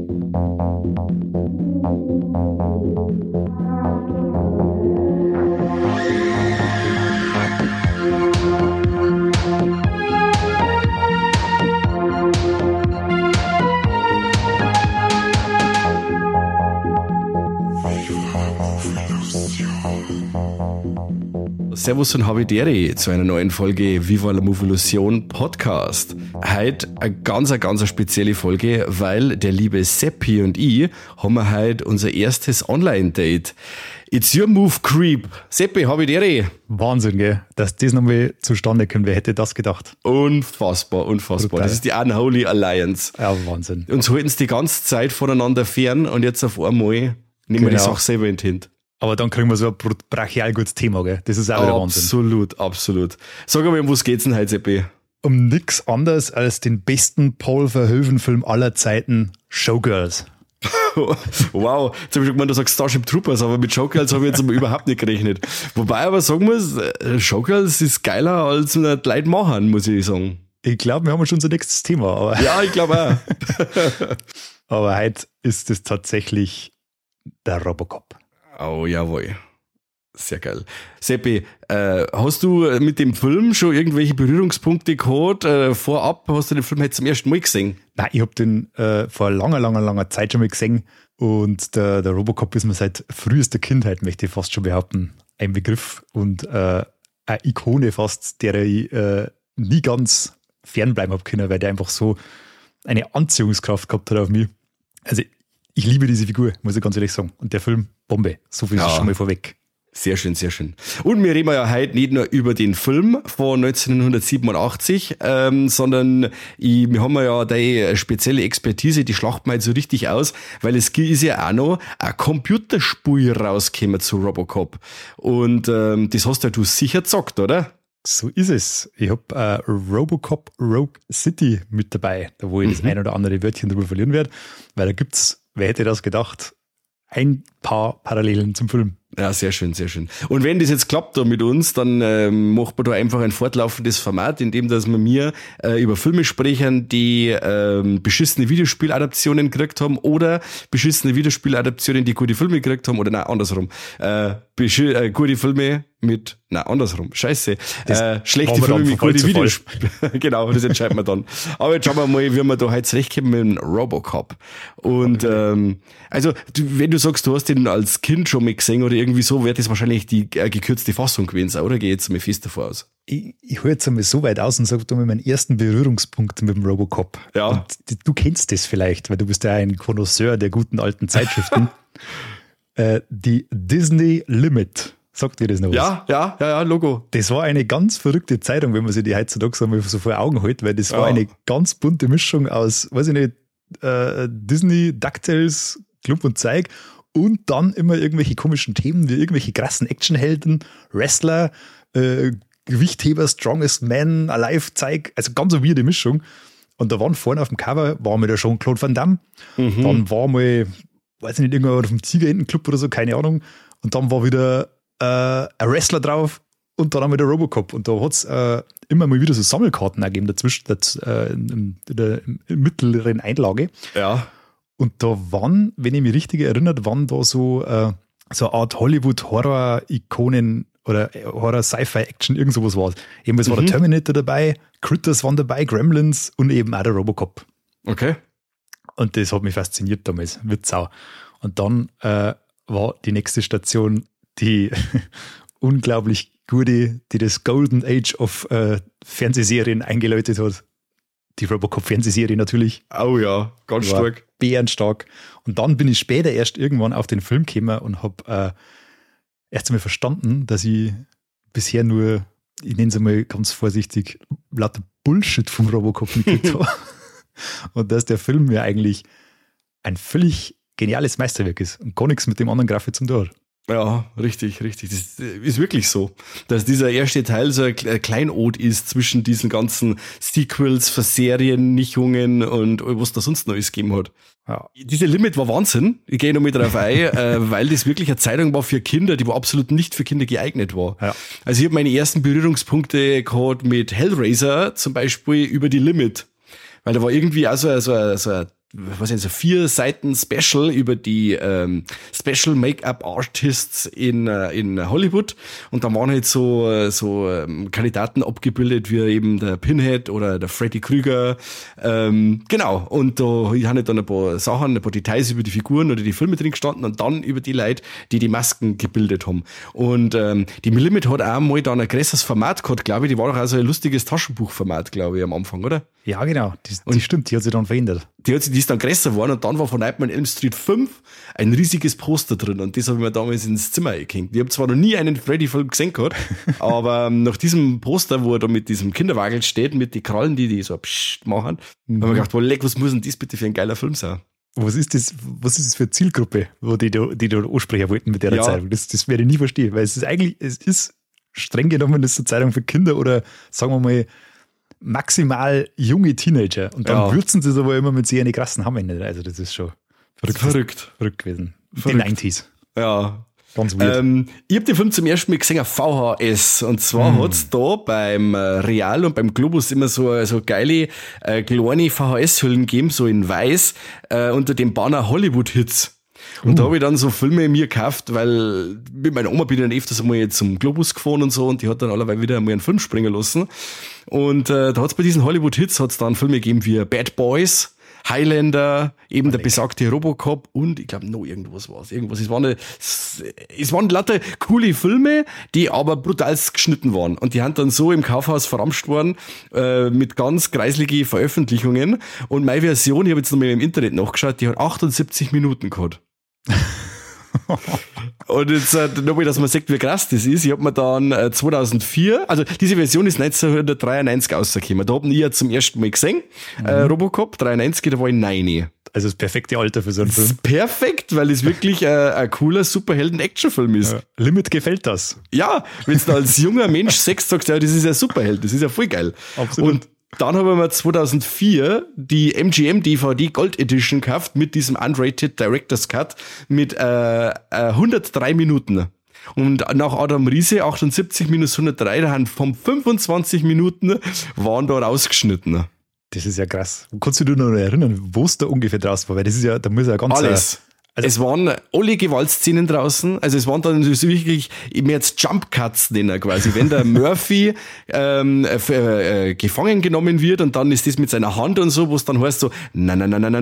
Servus und Habitäre zu einer neuen Folge Viva la Movolution Podcast. Heute eine ganz spezielle Folge, weil der liebe Seppi und ich haben wir heute unser erstes Online-Date. It's your move, Creep. Seppi, Habitäre. Wahnsinn, gell? Dass das nochmal zustande kommt. Wer hätte das gedacht? Unfassbar. Brutal. Das ist die Unholy Alliance. Ja, Wahnsinn. Uns halten es die ganze Zeit voneinander fern und jetzt auf einmal nehmen wir die Sache selber in die Hand. Aber dann kriegen wir so ein brachial gutes Thema, gell? Das ist auch wieder Wahnsinn. Absolut. Sag mal, um was geht's denn heute, Seppi? Um nichts anderes als den besten Paul Verhoeven-Film aller Zeiten, Showgirls. Wow, jetzt habe ich schon gemeint, du sagst Starship Troopers, aber mit Showgirls habe ich jetzt überhaupt nicht gerechnet. Wobei aber sagen muss, Showgirls ist geiler als mit Leute machen, muss ich sagen. Ich glaube, wir haben schon unser nächstes Thema. Aber ja, ich glaube auch. Aber heute ist es tatsächlich der Robocop. Oh, jawohl. Sehr geil. Seppi, hast du mit dem Film schon irgendwelche Berührungspunkte gehabt? Vorab hast du den Film jetzt zum ersten Mal gesehen? Nein, ich habe den vor langer Zeit schon mal gesehen. Und der Robocop ist mir seit frühester Kindheit, möchte ich fast schon behaupten, ein Begriff und eine Ikone fast, der ich nie ganz fernbleiben habe können, weil der einfach so eine Anziehungskraft gehabt hat auf mich. Also ich liebe diese Figur, muss ich ganz ehrlich sagen. Und der Film, Bombe. So viel ist schon mal vorweg. Sehr schön. Und wir reden ja heute nicht nur über den Film von 1987, sondern wir haben ja die spezielle Expertise, die schlachten wir jetzt so richtig aus, weil es ist ja auch noch ein Computerspiel rausgekommen zu Robocop. Und das hast ja du sicher gezockt, oder? So ist es. Ich habe Robocop Rogue City mit dabei, da wo ich das ein oder andere Wörtchen drüber verlieren werde, weil da gibt's, wer hätte das gedacht, ein paar Parallelen zum Film. Ja, sehr schön. Und wenn das jetzt klappt da mit uns, dann macht man da einfach ein fortlaufendes Format, in dem dass wir über Filme sprechen, die beschissene Videospieladaptionen gekriegt haben oder beschissene Videospieladaptionen, die gute Filme gekriegt haben oder nein, andersrum. Gute Filme mit, andersrum. Scheiße. Schlechte Filme mit guten Videospielen. Genau, das entscheiden wir dann. Aber jetzt schauen wir mal, wie wir da heute zurechtkommen mit dem Robocop. Und also, wenn du sagst, du hast den als Kind schon mal gesehen oder irgendwie so, wird das wahrscheinlich die gekürzte Fassung gewesen sein, oder? Geh jetzt mal fest davor aus. Ich hole jetzt einmal so weit aus und sage mal meinen ersten Berührungspunkt mit dem Robocop. Ja. Und du kennst das vielleicht, weil du bist ja ein Connoisseur der guten alten Zeitschriften. Die Disney Limit. Sagt dir das noch was? Ja, Logo. Das war eine ganz verrückte Zeitung, wenn man sich die heutzutage so vor Augen hält, weil das war eine ganz bunte Mischung aus, weiß ich nicht, Disney, DuckTales, Klump und Zeig und dann immer irgendwelche komischen Themen wie irgendwelche krassen Actionhelden, Wrestler, Gewichtheber, Strongest Man, Alive, Zeig, also ganz eine weirde Mischung. Und da waren vorne auf dem Cover, war mal der Jean-Claude Van Damme, dann war mal, weiß ich nicht, irgendwann auf dem Tigerentenclub oder so, keine Ahnung, und dann war wieder ein Wrestler drauf und dann haben wir der Robocop. Und da hat es immer mal wieder so Sammelkarten gegeben dazwischen, in der mittleren Einlage. Ja. Und da waren, wenn ich mich richtig erinnert, waren da so eine Art Hollywood-Horror-Ikonen oder Horror-Sci-Fi-Action, irgend sowas war es. Eben, es war der Terminator dabei, Critters waren dabei, Gremlins und eben auch der Robocop. Okay. Und das hat mich fasziniert damals, Witzau. Und dann war die nächste Station die unglaublich gute, die das Golden Age of Fernsehserien eingeläutet hat. Die Robocop-Fernsehserie natürlich. Oh ja, ganz stark. Bärenstark. Und dann bin ich später erst irgendwann auf den Film gekommen und habe erst einmal verstanden, dass ich bisher nur, ich nenne es einmal ganz vorsichtig, lauter Bullshit vom Robocop mitgekriegt habe. Und dass der Film mir eigentlich ein völlig geniales Meisterwerk ist und gar nichts mit dem anderen Grafik zum tun hat. Ja, richtig. Das ist wirklich so, dass dieser erste Teil so ein Kleinod ist zwischen diesen ganzen Sequels, Verseriennichungen und was da sonst noch alles gegeben hat. Ja. Diese Limit war Wahnsinn. Ich gehe noch mit drauf ein, weil das wirklich eine Zeitung war für Kinder, die absolut nicht für Kinder geeignet war. Ja. Also ich habe meine ersten Berührungspunkte gehabt mit Hellraiser, zum Beispiel über die Limit. Weil da war irgendwie auch so ein was ist so 4 Seiten Special über die Special Make-up Artists in Hollywood. Und da waren halt so Kandidaten abgebildet, wie eben der Pinhead oder der Freddy Krüger. Genau. Und da haben halt dann ein paar Sachen, ein paar Details über die Figuren oder die Filme drin gestanden und dann über die Leute, die Masken gebildet haben. Und die Millimit hat auch mal dann ein größeres Format gehabt, glaube ich. Die war doch auch so ein lustiges Taschenbuchformat, glaube ich, am Anfang, oder? Ja, genau. Die stimmt, die hat sich dann verändert. Die ist dann größer geworden und dann war von Nightmare on Elm Street 5 ein riesiges Poster drin und das habe ich mir damals ins Zimmer gehängt. Ich habe zwar noch nie einen Freddy-Film gesehen gehabt, aber nach diesem Poster, wo er da mit diesem Kinderwagel steht, mit den Krallen, die so pssst machen, habe ich mir gedacht, boah, leck, was muss denn das bitte für ein geiler Film sein? Was ist das für eine Zielgruppe, wo die da ansprechen wollten mit der Zeitung? Das werde ich nie verstehen, weil es ist streng genommen, das ist eine Zeitung für Kinder oder sagen wir mal maximal junge Teenager. Und dann würzen sie es aber immer mit sehr eine krassen Hammer. Also das ist schon verrückt gewesen. Verrückt. Die 90s. Ja. Ganz weird. Ich habe den Film zum ersten Mal gesehen auf VHS. Und zwar hat's da beim Real und beim Globus immer so geile kleine VHS-Hüllen gegeben, so in weiß, unter dem Banner Hollywood-Hits. Und da habe ich dann so Filme mir gekauft, weil mit meiner Oma bin ich dann öfters einmal jetzt zum Globus gefahren und so und die hat dann allerweil wieder einmal einen Film springen lassen. Und da hat's bei diesen Hollywood-Hits hat's dann Filme gegeben wie Bad Boys, Highlander, eben der besagte Robocop und ich glaube noch irgendwas war's. Es waren lauter coole Filme, die aber brutalst geschnitten waren. Und die haben dann so im Kaufhaus verramscht worden mit ganz greiseligen Veröffentlichungen. Und meine Version, ich habe jetzt nochmal im Internet nachgeschaut, die hat 78 Minuten gehabt. Und jetzt nochmal, dass man sagt, wie krass das ist. Ich habe mir dann 2004, also diese Version ist 1993 rausgekommen. Da habe ich ja zum ersten Mal gesehen, Robocop 93, da war ich 9. Also das perfekte Alter für so einen Film. Perfekt, weil es wirklich ein cooler Superhelden-Action-Film ist. Ja. Limit gefällt das. Ja, wenn du als junger Mensch sagst, ja, das ist ja Superheld, das ist ja voll geil. Absolut. Und dann haben wir 2004 die MGM DVD Gold Edition gekauft mit diesem Unrated Director's Cut mit 103 Minuten. Und nach Adam Riese 78 minus 103, da haben von 25 Minuten waren da rausgeschnitten. Das ist ja krass. Kannst du dich noch erinnern, wo es da ungefähr draus war? Weil das ist ja, da muss ja ganz... Alles. Also es waren alle Gewaltszenen draußen, also es waren dann so wirklich, ich mir jetzt Jump Cuts nennen quasi, wenn der Murphy gefangen genommen wird und dann ist das mit seiner Hand und so, wo es dann heißt so, na,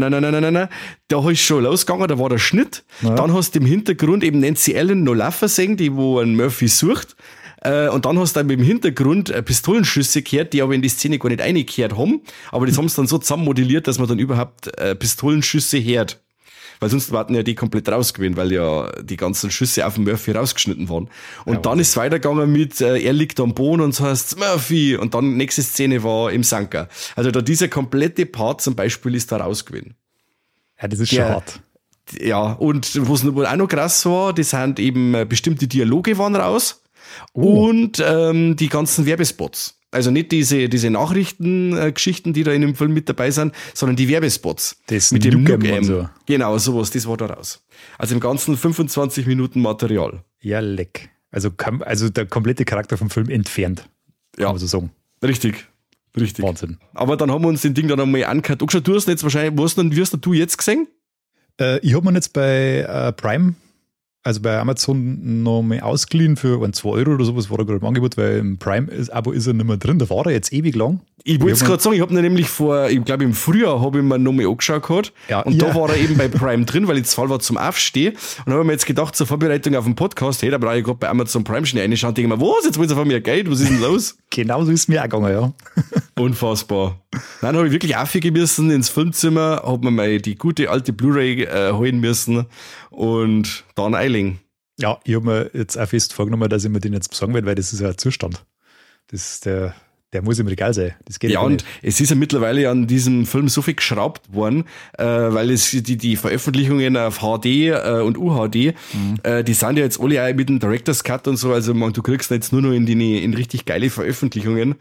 da ist schon losgegangen, da war der Schnitt, dann hast du im Hintergrund eben Nancy Allen noch laufen sehen, die wo einen Murphy sucht. Und dann hast du dann im Hintergrund Pistolenschüsse gehört, die aber in die Szene gar nicht reingekehrt haben, aber das haben sie dann so zusammen modelliert, dass man dann überhaupt Pistolenschüsse hört. Weil sonst warten ja die komplett rausgewesen, weil ja die ganzen Schüsse auf den Murphy rausgeschnitten waren. Und dann ist es weitergegangen mit, er liegt am Boden und so heißt Murphy. Und dann nächste Szene war im Sanker. Also da dieser komplette Part zum Beispiel ist da rausgewesen. Ja, das ist schon hart. Ja, und was auch noch krass war, das sind eben bestimmte Dialoge waren raus. Und die ganzen Werbespots. Also nicht diese Nachrichtengeschichten, die da in dem Film mit dabei sind, sondern die Werbespots. Das mit dem Nukem und so. Genau, sowas, das war da raus. Also im Ganzen 25 Minuten Material. Ja, leck. Also der komplette Charakter vom Film entfernt. Ja, kann man so sagen. Richtig. Wahnsinn. Aber dann haben wir uns den Ding dann einmal angehört. Du hast jetzt wahrscheinlich, wie hast du jetzt gesehen? Ich habe mir jetzt bei Prime, also bei Amazon, noch mal ausgeliehen für 2 Euro oder sowas, war er gerade im Angebot, weil im Prime-Abo ist er nicht mehr drin. Da war er jetzt ewig lang. Ich wollte es gerade sagen, ich habe ihn nämlich ich glaube im Frühjahr habe ich mir noch mal angeschaut gehabt. Ja, und da war er eben bei Prime drin, weil ich zu faul war zum Aufstehen. Und dann habe ich mir jetzt gedacht, zur Vorbereitung auf den Podcast, hey, da brauche ich gerade bei Amazon Prime schnell reinschauen und denke mir, was, jetzt wollen sie von mir Geld, was ist denn los? Genau so ist es mir auch gegangen, ja. Unfassbar. Dann habe ich wirklich aufgehen müssen ins Filmzimmer, habe mir mal die gute alte Blu-ray holen müssen und dann eiling. Ja, ich habe mir jetzt auch fest vorgenommen, dass ich mir den jetzt besorgen werde, weil das ist ja ein Zustand. Das ist der muss im Regal sein. Das geht ja, und es ist ja mittlerweile an diesem Film so viel geschraubt worden, weil es die Veröffentlichungen auf HD und UHD, die sind ja jetzt alle auch mit dem Director's Cut und so, also du kriegst jetzt nur noch in richtig geile Veröffentlichungen,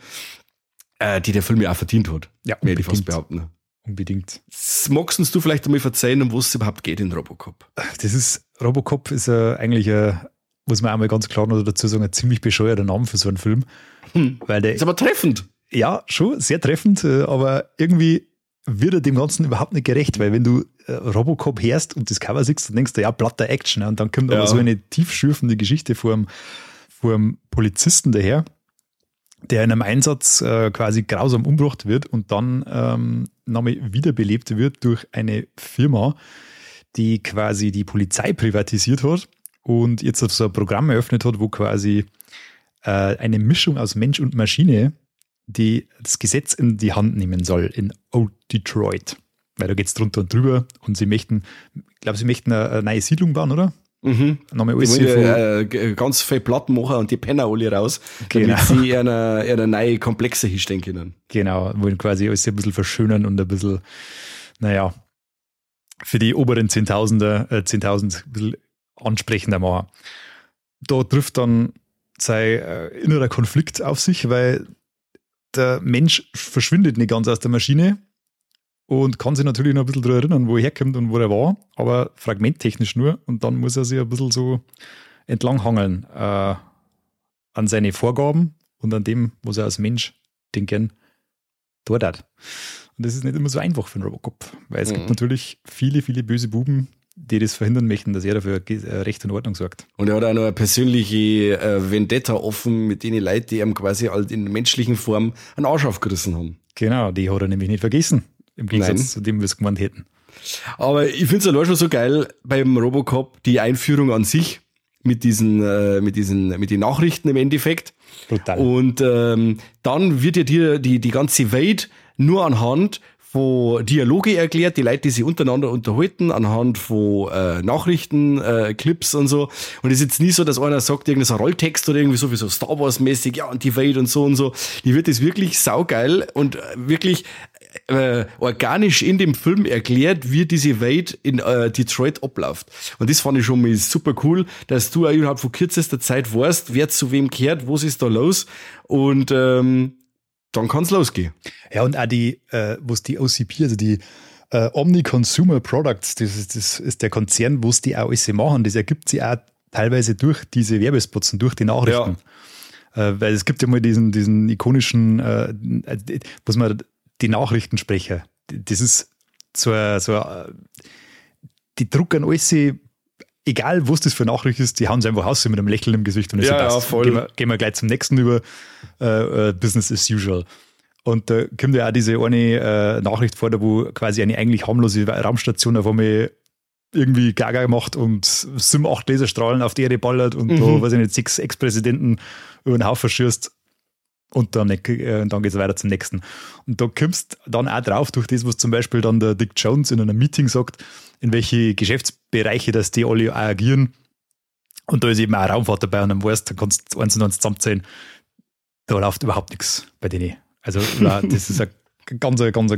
die der Film ja auch verdient hat. Ja, werde ich fast behaupten. Unbedingt. Magst du vielleicht einmal verzeihen, um was es überhaupt geht in Robocop? Robocop ist eigentlich muss man einmal ganz klar noch dazu sagen, ein ziemlich bescheuerter Name für so einen Film. Weil der ist aber treffend. Ja, schon, sehr treffend, aber irgendwie wird er dem Ganzen überhaupt nicht gerecht, weil wenn du Robocop hörst und das Cover siehst, dann denkst du, ja, platter Action. Und dann kommt aber so eine tiefschürfende Geschichte vor einem Polizisten daher, der in einem Einsatz quasi grausam umgebracht wird und dann nochmal wiederbelebt wird durch eine Firma, die quasi die Polizei privatisiert hat und jetzt so ein Programm eröffnet hat, wo quasi eine Mischung aus Mensch und Maschine die das Gesetz in die Hand nehmen soll in Old Detroit. Weil da geht es drunter und drüber und sie möchten eine neue Siedlung bauen, oder? Mhm. Nochmal alles hier ganz viel Platten machen und die Penner alle raus, genau. damit sie eine neue Komplexe hinstellen können. Genau, wollen quasi alles ein bisschen verschönern und ein bisschen, naja, für die oberen 10.000 ein bisschen ansprechender machen. Da trifft dann sein innerer Konflikt auf sich, weil der Mensch verschwindet nicht ganz aus der Maschine und kann sich natürlich noch ein bisschen daran erinnern, wo er herkommt und wo er war, aber fragmenttechnisch nur. Und dann muss er sich ein bisschen so entlanghangeln an seine Vorgaben und an dem, was er als Mensch denken dort hat. Und das ist nicht immer so einfach für einen Robocop, weil es gibt natürlich viele, viele böse Buben, die das verhindern möchten, dass er dafür Recht und Ordnung sorgt. Und er hat auch noch eine persönliche Vendetta offen mit den Leuten, die ihm quasi halt in menschlichen Form einen Arsch aufgerissen haben. Genau, die hat er nämlich nicht vergessen, im Gegensatz zu dem, wir es gemeint hätten. Aber ich finde es allein schon so geil beim Robocop, die Einführung an sich mit den Nachrichten im Endeffekt. Brutal. Und dann wird ja dir die ganze Welt nur anhand von Dialoge erklärt, die Leute, die sich untereinander unterhalten, anhand von Nachrichten, Clips und so. Und es ist jetzt nie so, dass einer sagt, irgendein Rolltext oder irgendwie so wie so Star Wars mäßig, ja, und die Welt und so und so. Die wird das wirklich saugeil und wirklich organisch in dem Film erklärt, wie diese Welt in Detroit abläuft. Und das fand ich schon mal super cool, dass du auch innerhalb von kürzester Zeit weißt, wer zu wem kehrt, was ist da los und dann kann es losgehen. Ja, und auch was die OCP, also die Omni Consumer Products, das ist der Konzern, wo es die auch alles machen, das ergibt sich auch teilweise durch diese Werbespots und durch die Nachrichten. Ja. Weil es gibt ja mal diesen ikonischen, was man die Nachrichtensprecher, das ist die drucken alles, egal was das für eine Nachricht ist, die hauen sie einfach aus mit einem Lächeln im Gesicht und es passt. Voll. Gehen wir gleich zum nächsten über Business as usual. Und da kommt ja auch diese eine Nachricht vor, wo quasi eine eigentlich harmlose Raumstation auf einmal irgendwie Gaga macht und 7, 8 Laserstrahlen auf die Erde ballert und da, weiß ich nicht, 6 Ex-Präsidenten über den Haufen schießt. Und dann geht es weiter zum nächsten. Und da kommst dann auch drauf, durch das, was zum Beispiel dann der Dick Jones in einem Meeting sagt, in welche Geschäftsbereiche, dass die alle agieren. Und da ist eben auch Raumfahrt dabei und dann weißt du, kannst 1 und 1 zusammenzählen. Da läuft überhaupt nichts bei denen. Also das ist ein ganz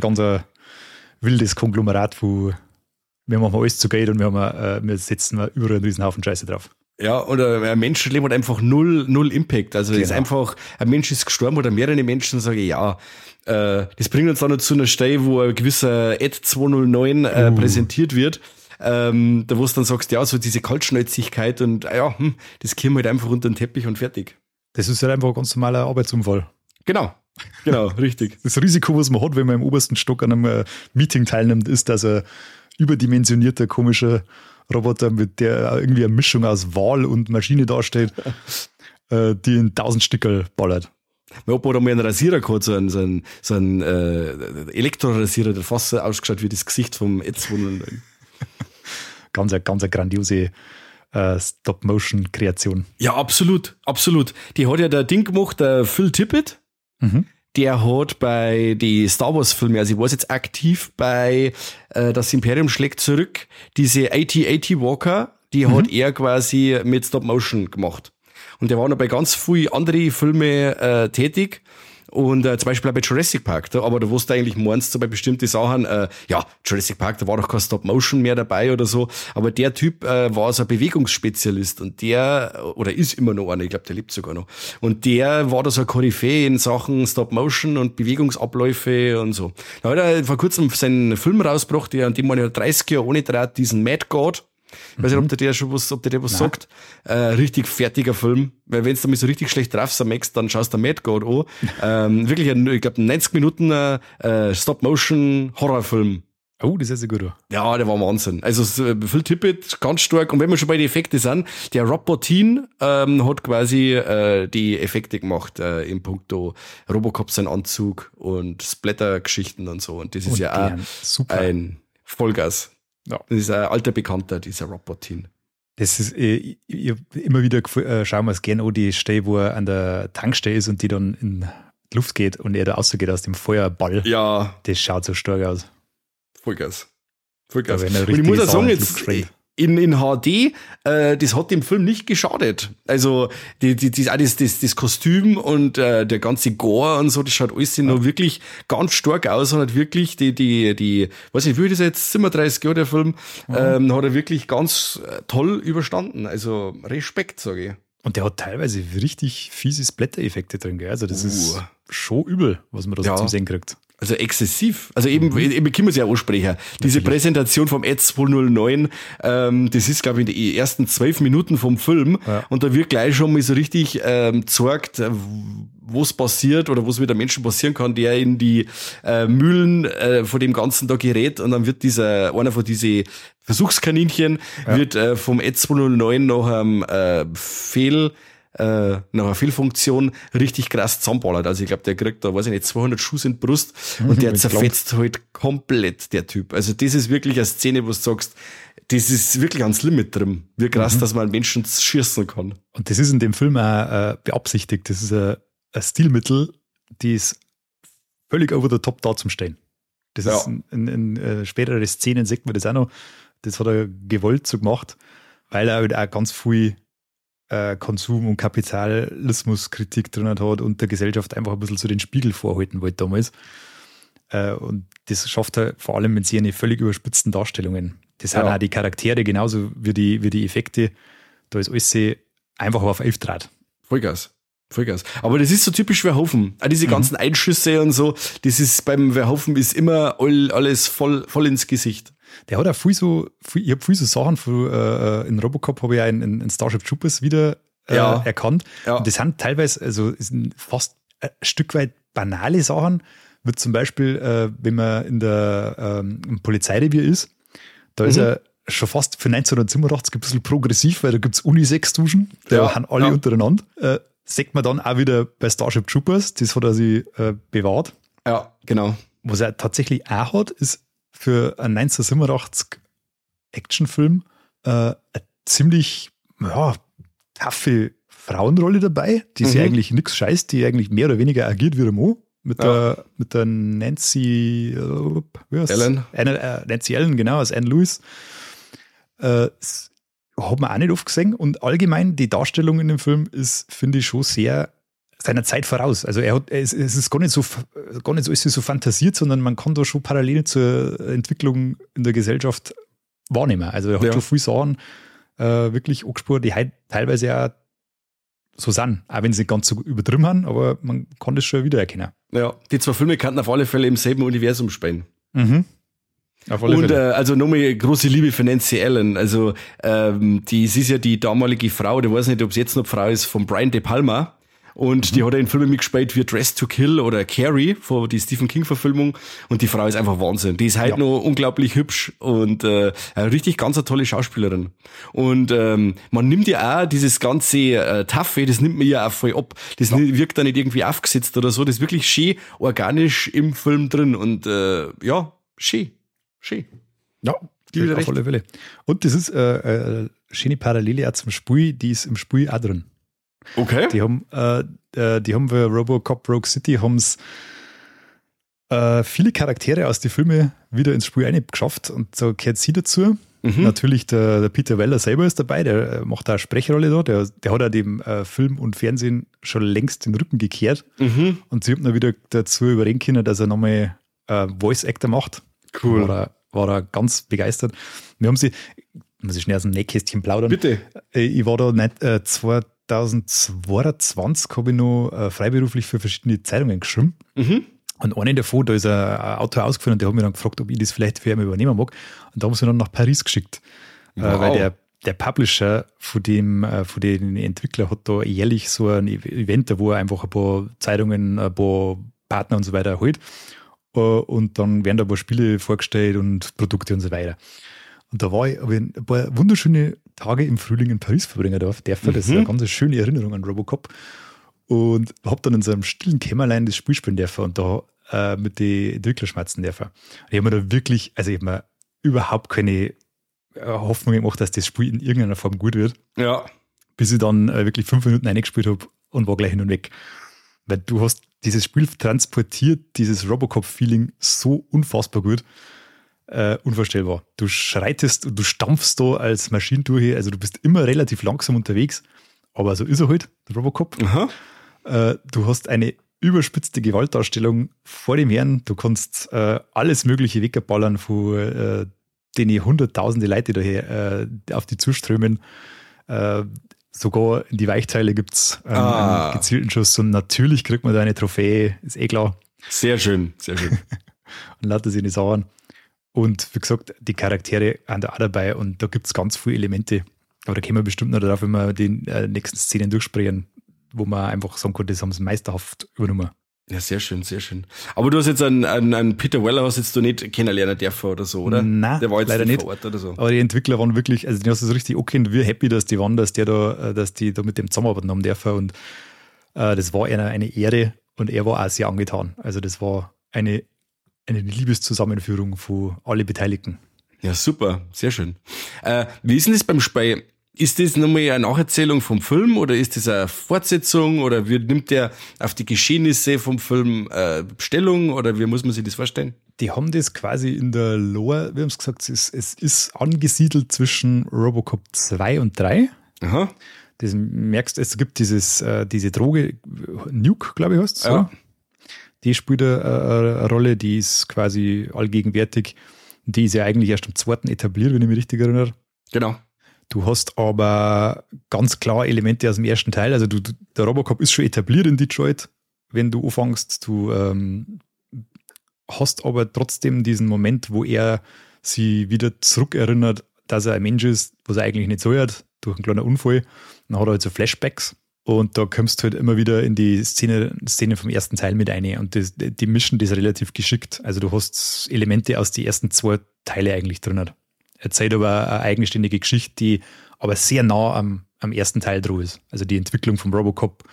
wildes Konglomerat, wo wir machen alles zu Geld und wir setzen überall einen riesen Haufen Scheiße drauf. Ja, und ein Menschenleben hat einfach null Impact. Also ist einfach, ein Mensch ist gestorben oder mehrere Menschen sagen, ja, das bringt uns dann noch zu einer Stelle, wo ein gewisser Ed 209 präsentiert wird, da wo du dann sagst, ja, so diese Kaltschnäuzigkeit und ja, das kommt halt einfach unter den Teppich und fertig. Das ist halt einfach ein ganz normaler Arbeitsunfall. Genau, richtig. Das Risiko, was man hat, wenn man im obersten Stock an einem Meeting teilnimmt, ist, dass ein überdimensionierter, komischer Roboter, mit der irgendwie eine Mischung aus Wal und Maschine darstellt, die in 1000 Stückel ballert. Mein Opa hat einmal einen Rasierer gehabt, so einen Elektrorasierer, der fast so ausgeschaut wie das Gesicht vom Ed 209. Ganz eine grandiose Stop-Motion-Kreation. Ja, absolut. Die hat ja der Ding gemacht, der Phil Tippett. Der hat bei die Star Wars Filme, also ich weiß jetzt aktiv bei Das Imperium schlägt zurück, diese AT-AT Walker, die hat er quasi mit Stop Motion gemacht. Und der war noch bei ganz vielen anderen Filmen tätig. Und zum Beispiel auch bei Jurassic Park, da, aber da wusst du eigentlich meinst, so bei bestimmten Sachen, ja, Jurassic Park, da war doch kein Stop-Motion mehr dabei oder so, aber der Typ war so ein Bewegungsspezialist und oder ist immer noch einer, ich glaube, der lebt sogar noch. Und der war da so ein Koryphäe in Sachen Stop-Motion und Bewegungsabläufe und so. Da hat er vor kurzem seinen Film rausgebracht, an dem man ja 30 Jahre ohne Draht, diesen Mad God. Ich weiß nicht, ob der was sagt. Richtig fertiger Film. Weil wenn du damit so richtig schlecht drauf merkst, dann schaust du Mad God an. Wirklich, ich glaube, 90 Minuten Stop-Motion-Horrorfilm. Oh, das ist ja gut. Ja, der war Wahnsinn. Also Phil Tippett, ganz stark. Und wenn wir schon bei den Effekten sind, der Rob Bottin hat quasi die Effekte gemacht in puncto Robocop, sein Anzug und Splatter-Geschichten und so. Und das ist ja auch super. Ein Vollgas. Ja. Das ist ein alter Bekannter, dieser Rob Bottin. Das ist, ich immer wieder schauen wir es gerne an, die Stelle, wo er an der Tankstelle ist und die dann in die Luft geht und er da rausgeht aus dem Feuerball. Ja. Das schaut so stark aus. Vollgas. Und ich muss auch sagen, jetzt in HD, das hat dem Film nicht geschadet. Also das Kostüm und der ganze Gore und so, das schaut alles noch wirklich ganz stark aus und hat wirklich die weiß nicht, wie das jetzt 37 Jahre der Film, hat er wirklich ganz toll überstanden. Also Respekt, sage ich. Und der hat teilweise richtig fiese Splatter-Effekte drin, gell? Also das ist schon übel, was man da so zum Sehen kriegt. Also exzessiv. Also eben können wir es ja ansprechen. Diese Präsentation vom Ed 209, das ist, glaube ich, in den ersten 12 Minuten vom Film. Ja. Und da wird gleich schon mal so richtig gezeigt, was passiert oder was mit einem Menschen passieren kann, der in die Mühlen von dem Ganzen da gerät. Und dann wird einer von diesen Versuchskaninchen wird vom Ed 209 nach einem nach einer Fehlfunktion richtig krass zusammenballert. Also ich glaube, der kriegt da, weiß ich nicht, 200 Schuss in die Brust und der zerfetzt halt komplett, der Typ. Also das ist wirklich eine Szene, wo du sagst, das ist wirklich ans Limit drin. Wie krass, dass man einen Menschen schießen kann. Und das ist in dem Film auch beabsichtigt. Das ist ein Stilmittel, die ist völlig over the top da zum Stehen. Das ist in späteren Szenen, sieht man das auch noch. Das hat er gewollt so gemacht, weil er halt auch ganz viel Konsum- und Kapitalismuskritik drin hat und der Gesellschaft einfach ein bisschen so den Spiegel vorhalten wollte damals. Und das schafft er vor allem mit seinen völlig überspitzten Darstellungen. Das sind auch die Charaktere genauso wie die Effekte. Da ist alles einfach auf 11 Draht. Vollgas. Aber das ist so typisch Verhoeven. Auch diese ganzen Einschüsse und so, das ist beim Verhoeven ist immer alles voll ins Gesicht. Der hat auch ich habe viel so Sachen in Robocop habe ich auch in Starship Troopers wieder erkannt. Ja. Und das sind teilweise, also sind fast ein Stück weit banale Sachen, wie zum Beispiel, wenn man im Polizeirevier ist, da ist er schon fast für 1987 ein bisschen progressiv, weil da gibt es Unisex-Duschen, da haben alle untereinander. Sagt man dann auch wieder bei Starship Troopers, das hat er sich bewahrt. Ja, genau. Was er tatsächlich auch hat, ist für einen 1987 Actionfilm eine ziemlich taffe Frauenrolle dabei, die sich eigentlich nichts scheißt, die eigentlich mehr oder weniger agiert wie ein Mann. Mit der Nancy Allen. Nancy Allen, genau, als Anne Lewis. Hat man auch nicht oft gesehen. Und allgemein die Darstellung in dem Film ist, finde ich, schon sehr seiner Zeit voraus. Also es ist gar nicht so alles so fantasiert, sondern man kann da schon parallel zur Entwicklung in der Gesellschaft wahrnehmen. Also er hat schon viele Sachen wirklich angespürt, die halt teilweise auch so sind, auch wenn sie nicht ganz so übertrieben haben, aber man kann das schon wiedererkennen. Ja, die zwei Filme könnten auf alle Fälle im selben Universum spielen. Und also nochmal große Liebe für Nancy Allen. Also sie ist ja die damalige Frau, ich weiß nicht, ob es jetzt noch Frau ist, von Brian De Palma. Und die hat ja in Filmen mitgespielt wie Dressed to Kill oder Carrie, von die Stephen King-Verfilmung. Und die Frau ist einfach Wahnsinn. Die ist halt noch unglaublich hübsch und richtig ganz eine tolle Schauspielerin. Und man nimmt ja auch dieses ganze Taffe, das nimmt man ja auch voll ab. Das wirkt da nicht irgendwie aufgesetzt oder so. Das ist wirklich schön organisch im Film drin. Und schön. Ja, auf alle Fälle. Und das ist eine schöne Parallele auch zum Spiel, die ist im Spiel auch drin. Okay. Die haben für Robocop Rogue City viele Charaktere aus den Filmen wieder ins Spiel geschafft und so gehört sie dazu. Natürlich der Peter Weller selber ist dabei, der macht da eine Sprechrolle da, der hat ja dem Film und Fernsehen schon längst den Rücken gekehrt und sie haben dann wieder dazu überreden können, dass er nochmal Voice Actor macht. Cool. War er ganz begeistert. Wir haben muss ich schnell aus dem Nähkästchen plaudern. Bitte. Ich war da nicht 2022 habe ich noch freiberuflich für verschiedene Zeitungen geschrieben. Und eine davon, da ist ein Autor ausgeführt und der hat mich dann gefragt, ob ich das vielleicht für ihn übernehmen mag. Und da haben sie dann nach Paris geschickt. Weil der Publisher von den Entwickler hat da jährlich so ein Event, wo er einfach ein paar Zeitungen, ein paar Partner und so weiter holt. Und dann werden da ein paar Spiele vorgestellt und Produkte und so weiter. Und da habe ich ein paar wunderschöne Tage im Frühling in Paris verbringen dürfen. Das ist eine ganz schöne Erinnerung an Robocop. Und habe dann in so einem stillen Kämmerlein das Spiel spielen dürfen und da mit den Entwicklern schmerzen dürfen. Und ich habe mir da wirklich, also ich habe mir überhaupt keine Hoffnung gemacht, dass das Spiel in irgendeiner Form gut wird. Ja. Bis ich dann wirklich 5 Minuten reingespielt habe und war gleich hin und weg. Weil du hast dieses Spiel transportiert, dieses Robocop-Feeling so unfassbar gut, unvorstellbar. Du schreitest und du stampfst da als Maschine durch, also du bist immer relativ langsam unterwegs, aber so ist er halt, der Robocop. Aha. Du hast eine überspitzte Gewaltdarstellung vor dem Herrn, du kannst alles mögliche wegballern von den hunderttausende Leute daher auf die zuströmen. Sogar in die Weichteile gibt es einen gezielten Schuss und natürlich kriegt man da eine Trophäe, ist eh klar. Sehr schön, sehr schön. Und lauter sich nicht sauern. Und wie gesagt, die Charaktere sind da auch dabei und da gibt es ganz viele Elemente. Aber da kommen wir bestimmt noch darauf, wenn wir die nächsten Szenen durchsprechen, wo man einfach sagen kann, das haben sie meisterhaft übernommen. Ja, sehr schön, sehr schön. Aber du hast jetzt einen Peter Weller hast jetzt du nicht kennenlernen dürfen oder so, oder? Nein, der war jetzt leider nicht vor Ort oder so. Aber die Entwickler waren wirklich, also die hast du so richtig angekannt, wie happy, dass die waren, dass die da mit dem zusammenarbeiten haben dürfen und das war eine Ehre und er war auch sehr angetan. Also das war eine Liebeszusammenführung von alle Beteiligten. Ja, super, sehr schön. Wie ist denn das beim Spiel? Ist das nochmal eine Nacherzählung vom Film oder ist das eine Fortsetzung oder nimmt der auf die Geschehnisse vom Film Stellung oder wie muss man sich das vorstellen? Die haben das quasi in der Lore, wir haben es gesagt, es ist angesiedelt zwischen Robocop 2 und 3. Aha. Das merkst, es gibt diese Droge, Nuke, glaube ich, heißt es. So. Ja. Die spielt eine Rolle, die ist quasi allgegenwärtig. Die ist ja eigentlich erst am 2. etabliert, wenn ich mich richtig erinnere. Genau. Du hast aber ganz klar Elemente aus dem ersten Teil. Also der Robocop ist schon etabliert in Detroit, wenn du anfängst. Du hast aber trotzdem diesen Moment, wo er sich wieder zurückerinnert, dass er ein Mensch ist, was er eigentlich nicht so hat, durch einen kleinen Unfall. Dann hat er halt so Flashbacks. Und da kommst du halt immer wieder in die Szene vom ersten Teil mit rein. Und die mischen das relativ geschickt. Also du hast Elemente aus den ersten 2 Teile eigentlich drin. Erzählt aber eine eigenständige Geschichte, die aber sehr nah am ersten Teil dran ist. Also die Entwicklung vom Robocop.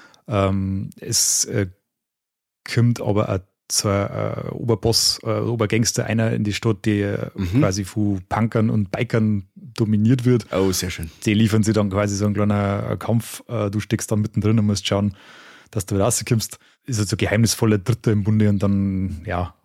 Es kommt aber auch zu einem Oberboss, Obergangster, einer in die Stadt, der quasi von Punkern und Bikern dominiert wird. Oh, sehr schön. Die liefern sie dann quasi so einen kleinen Kampf. Du steckst dann mittendrin und musst schauen, dass du rauskommst. Ist halt so geheimnisvoller Dritter im Bunde und dann, ja,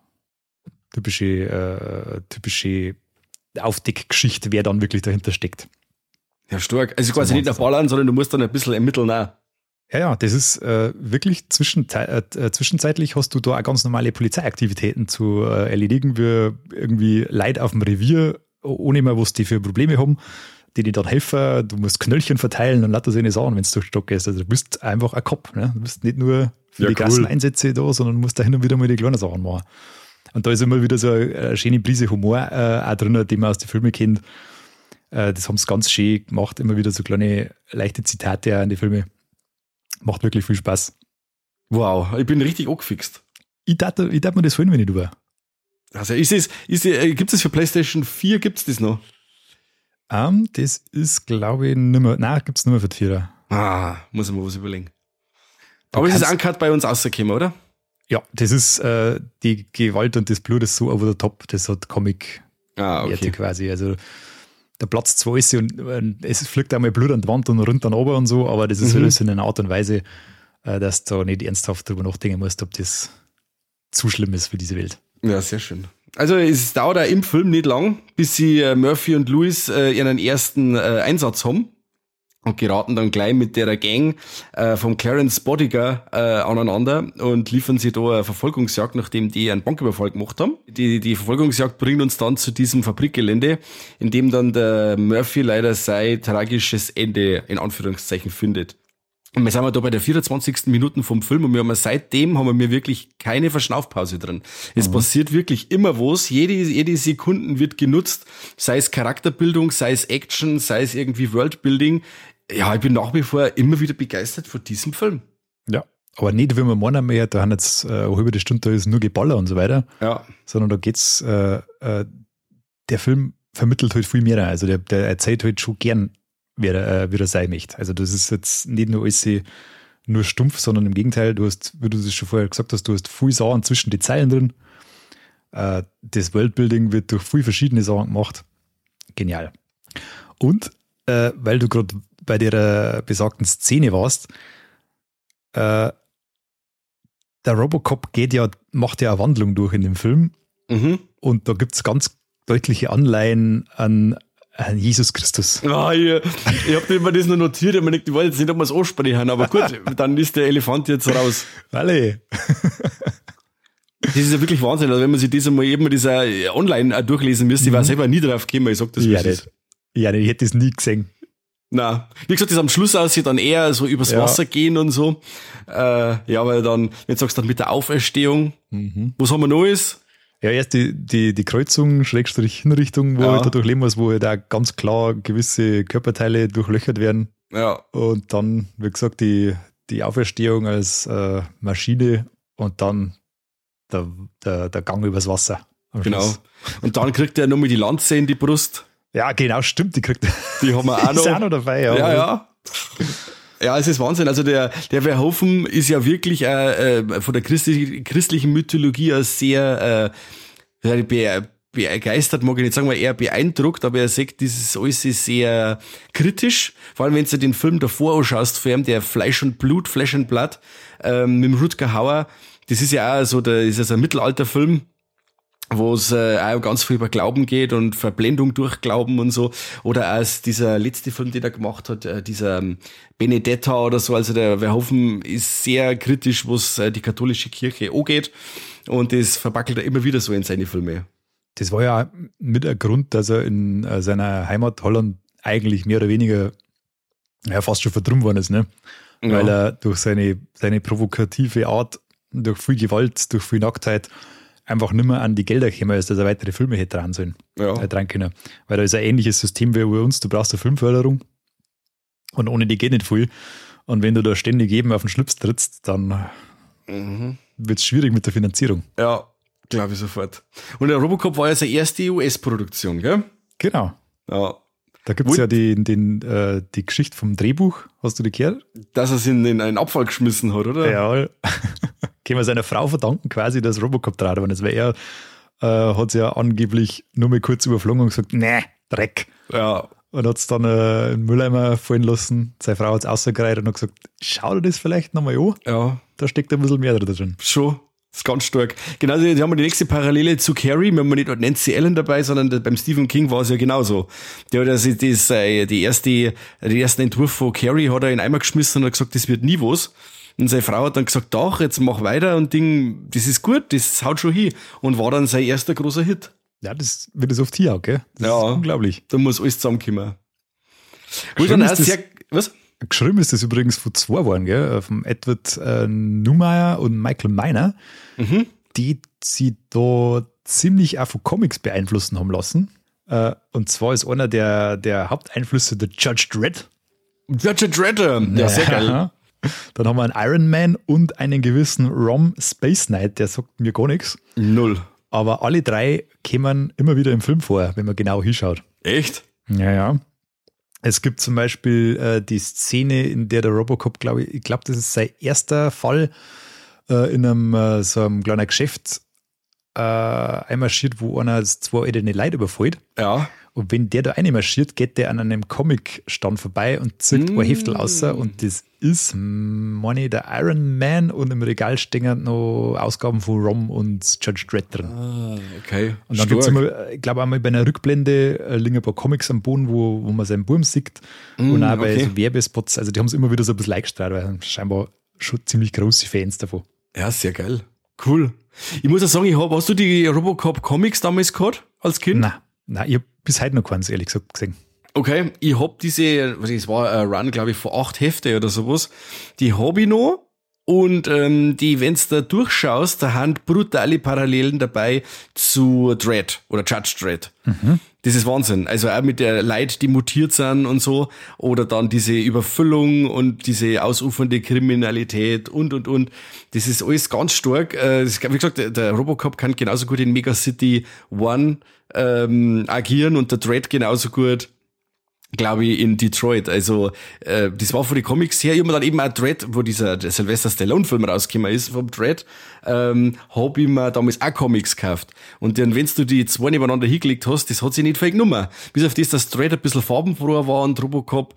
typische Aufdeckgeschichte, wer dann wirklich dahinter steckt. Ja, stark. Also quasi nicht nach Ballern, sondern du musst dann ein bisschen ermitteln auch. Ja, das ist wirklich zwischenzeitlich hast du da auch ganz normale Polizeiaktivitäten zu erledigen, wie irgendwie Leute auf dem Revier, ohne mal, was die für Probleme haben, die dann helfen. Du musst Knöllchen verteilen und lauter so eine Sachen, wenn du durch den Stock gehst. Also du bist einfach ein Cop. Ne? Du bist nicht nur für die Gasseneinsätze da, sondern musst da hin und wieder mal die kleinen Sachen machen. Und da ist immer wieder so eine schöne Prise Humor auch drin, die man aus den Filmen kennt. Das haben sie ganz schön gemacht, immer wieder so kleine leichte Zitate auch in die Filme. Macht wirklich viel Spaß. Wow, ich bin richtig angefixt. Ich darf mir das holen, wenn ich da war. Also gibt es für PlayStation 4, gibt es das noch? Das ist, glaube ich, nicht mehr. Nein, gibt es nur mehr für die 4er. Muss ich mal was überlegen. Aber es ist uncut bei uns rausgekommen, oder? Ja, das ist die Gewalt und das Blut ist so over the top. Das hat Comic-Werte quasi. Also da platzt zwar alles und es fliegt einmal Blut an die Wand und runter und runter und so, aber das ist alles in einer Art und Weise, dass du da nicht ernsthaft drüber nachdenken musst, ob das zu schlimm ist für diese Welt. Ja, sehr schön. Also es dauert auch im Film nicht lang, bis sie Murphy und Lewis ihren ersten Einsatz haben und geraten dann gleich mit der Gang vom Clarence Bodiger aneinander und liefern sie da eine Verfolgungsjagd, nachdem die einen Banküberfall gemacht haben. Die Verfolgungsjagd bringt uns dann zu diesem Fabrikgelände, in dem dann der Murphy leider sein tragisches Ende in Anführungszeichen findet. Und wir sind da bei der 24. Minute vom Film und seitdem haben wir wirklich keine Verschnaufpause drin. Es passiert wirklich immer was. Jede Sekunde wird genutzt, sei es Charakterbildung, sei es Action, sei es irgendwie Worldbuilding. Ja, ich bin nach wie vor immer wieder begeistert von diesem Film. Ja, aber nicht, wie man meinen mehr, da haben jetzt eine halbe Stunde, da ist nur Geballer und so weiter. Ja. Sondern da geht's, der Film vermittelt halt viel mehr. Also der erzählt halt schon gern, wie er sein möchte. Also das ist jetzt nicht nur alles nur stumpf, sondern im Gegenteil, du hast, wie du das schon vorher gesagt hast, du hast viel Sachen zwischen die Zeilen drin. Das Worldbuilding wird durch viele verschiedene Sachen gemacht. Genial. Und weil du gerade bei der besagten Szene warst, der Robocop macht ja eine Wandlung durch in dem Film. Und da gibt es ganz deutliche Anleihen an Jesus Christus. Ah, ich habe mir das nur notiert, ich wollte jetzt nicht, ob wir es ansprechen, aber gut, dann ist der Elefant jetzt raus. Alle. Das ist ja wirklich Wahnsinn, also wenn man sich das einmal eben dieser online durchlesen müsste, ich war selber nie drauf gekommen, ich sag das ja, nicht. Ja, ich hätte das nie gesehen. Na, wie gesagt, das am Schluss aussieht dann eher so übers Wasser gehen und so. Ja, weil dann, wenn du sagst, dann mit der Auferstehung, was haben wir Neues? Ja, erst die Kreuzung, Schrägstrich Hinrichtung, wo halt da durchleben muss, wo halt auch ganz klar gewisse Körperteile durchlöchert werden. Ja. Und dann, wie gesagt, die Auferstehung als Maschine und dann der Gang übers Wasser. Genau. Schluss. Und dann kriegt er nochmal die Lanze in die Brust. Ja, genau, stimmt, die kriegt die haben wir auch noch. Ist auch noch dabei, ja. Ja. Ja, es ist Wahnsinn. Also der Verhoeven ist ja wirklich von der christlichen Mythologie sehr begeistert, mag ich nicht sagen, weil eher beeindruckt, aber er sagt, das ist alles sehr kritisch. Vor allem, wenn du den Film davor anschaust, vor allem der Fleisch und Blood mit dem Rutger Hauer, das ist ja auch so, ist ja so ein Mittelalterfilm, wo es auch ganz viel über Glauben geht und Verblendung durch Glauben und so. Oder auch dieser letzte Film, den er gemacht hat, dieser Benedetta oder so. Also der Verhoeven ist sehr kritisch, was die katholische Kirche angeht. Und das verpackelt er immer wieder so in seine Filme. Das war ja mit ein Grund, dass er in seiner Heimat Holland eigentlich mehr oder weniger fast schon verdrummt worden ist, ne? Ja. Weil er durch seine provokative Art, durch viel Gewalt, durch viel Nacktheit einfach nicht mehr an die Gelder gekommen ist, dass er weitere Filme hätte dran sollen. Dran können. Weil da ist ein ähnliches System wie bei uns. Du brauchst eine Filmförderung und ohne die geht nicht viel. Und wenn du da ständig eben auf den Schlips trittst, dann wird es schwierig mit der Finanzierung. Ja, glaube ich sofort. Und der Robocop war ja seine erste US-Produktion, gell? Genau. Ja. Da gibt es ja die Geschichte vom Drehbuch. Hast du die gehört? Dass er es in einen Abfall geschmissen hat, oder? Ja. Können wir seiner Frau verdanken quasi, dass Robocop draht war. Weil er hat es ja angeblich nur mal kurz überflogen und gesagt, nee, Dreck. Ja. Und hat es dann in den Mülleimer fallen lassen. Seine Frau hat es rausgereiht und hat gesagt, schau dir das vielleicht nochmal an. Ja. Da steckt ein bisschen mehr drin. Schon. Das ist ganz stark. Genau, die haben wir die nächste Parallele zu Carrie. Wir haben nicht Nancy Allen dabei, sondern beim Stephen King war es ja genauso. Der hat also die ersten Entwurf von Carrie hat er in den Eimer geschmissen und hat gesagt, das wird nie was. Und seine Frau hat dann gesagt, doch, jetzt mach weiter und das ist gut, das haut schon hin. Und war dann sein erster großer Hit. Ja, das wird es oft hier auch, gell? Das ist unglaublich. Da muss alles zusammenkommen. Was? Geschrieben ist das übrigens von zwei waren, gell? Von Edward Neumeier und Michael Miner, die sie da ziemlich auch von Comics beeinflussen haben lassen. Und zwar ist einer der Haupteinflüsse der Judge Dredd. Judge Dredd, ja, sehr geil. Dann haben wir einen Iron Man und einen gewissen Rom Space Knight, der sagt mir gar nichts. Null. Aber alle drei kommen immer wieder im Film vor, wenn man genau hinschaut. Echt? Ja. Es gibt zum Beispiel die Szene, in der der Robocop, ich glaube, das ist sein erster Fall in einem so einem kleinen Geschäft einmarschiert, wo einer zwei alte Leute überfällt. Ja. Und wenn der da einmarschiert, geht der an einem Comic-Stand vorbei und zieht ein Heftel raus. Und das ist, meine ich, der Iron Man und im Regal stehen noch Ausgaben von Rom und Judge Dredd drin. Ah, okay. Und dann gibt es immer, ich glaube, einmal bei einer Rückblende liegen ein paar Comics am Boden, wo man seinen Buben sieht. Und auch bei so Werbespots, also die haben es immer wieder so ein bisschen eingestrahlt, weil scheinbar schon ziemlich große Fans davon. Ja, sehr geil. Cool. Ich muss ja sagen, hast du die Robocop Comics damals gehabt als Kind? Nein, ich habe bis heute noch keins, ehrlich gesagt, gesehen. Okay, ich hab diese, es war ein Run, glaube ich, von 8 Hefte oder sowas, die hab ich noch. Und die, wenn's da durchschaust, da haben brutale Parallelen dabei zu Dredd oder Judge Dredd. Das ist Wahnsinn. Also auch mit der Leid, die mutiert sind und so. Oder dann diese Überfüllung und diese ausufernde Kriminalität und. Das ist alles ganz stark. Wie gesagt, der Robocop kann genauso gut in Mega City One agieren und der Dredd genauso gut, glaube ich, in Detroit. Also das war von den Comics her, ich hab mir dann eben auch Dredd, wo der Sylvester Stallone-Film rausgekommen ist, vom Dredd, hab ich mir damals auch Comics gekauft. Und dann, wenn du die zwei nebeneinander hingelegt hast, das hat sich nicht viel genommen. Bis auf das, dass Dredd ein bisschen farbenfroher war und Robocop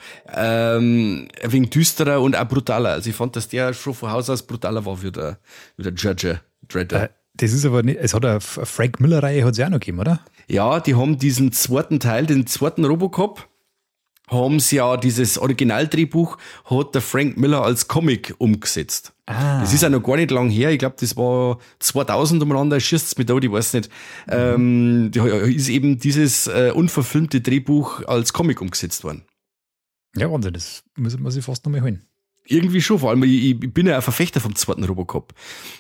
ein wenig düsterer und auch brutaler. Also ich fand, dass der schon von Haus aus brutaler war wie der Judge Dredd. Das ist aber nicht, es hat eine Frank Miller-Reihe, hat es ja auch noch gegeben, oder? Ja, die haben diesen zweiten Teil, den zweiten Robocop, haben sie ja dieses Originaldrehbuch, hat der Frank Miller als Comic umgesetzt. Das ist ja noch gar nicht lang her. Ich glaube, das war 2000 umeinander, schießt's mit da, ich weiß nicht. Da ist eben dieses unverfilmte Drehbuch als Comic umgesetzt worden. Ja, Wahnsinn, das muss man sich fast noch mal holen. Irgendwie schon, vor allem, ich bin ja ein Verfechter vom zweiten Robocop.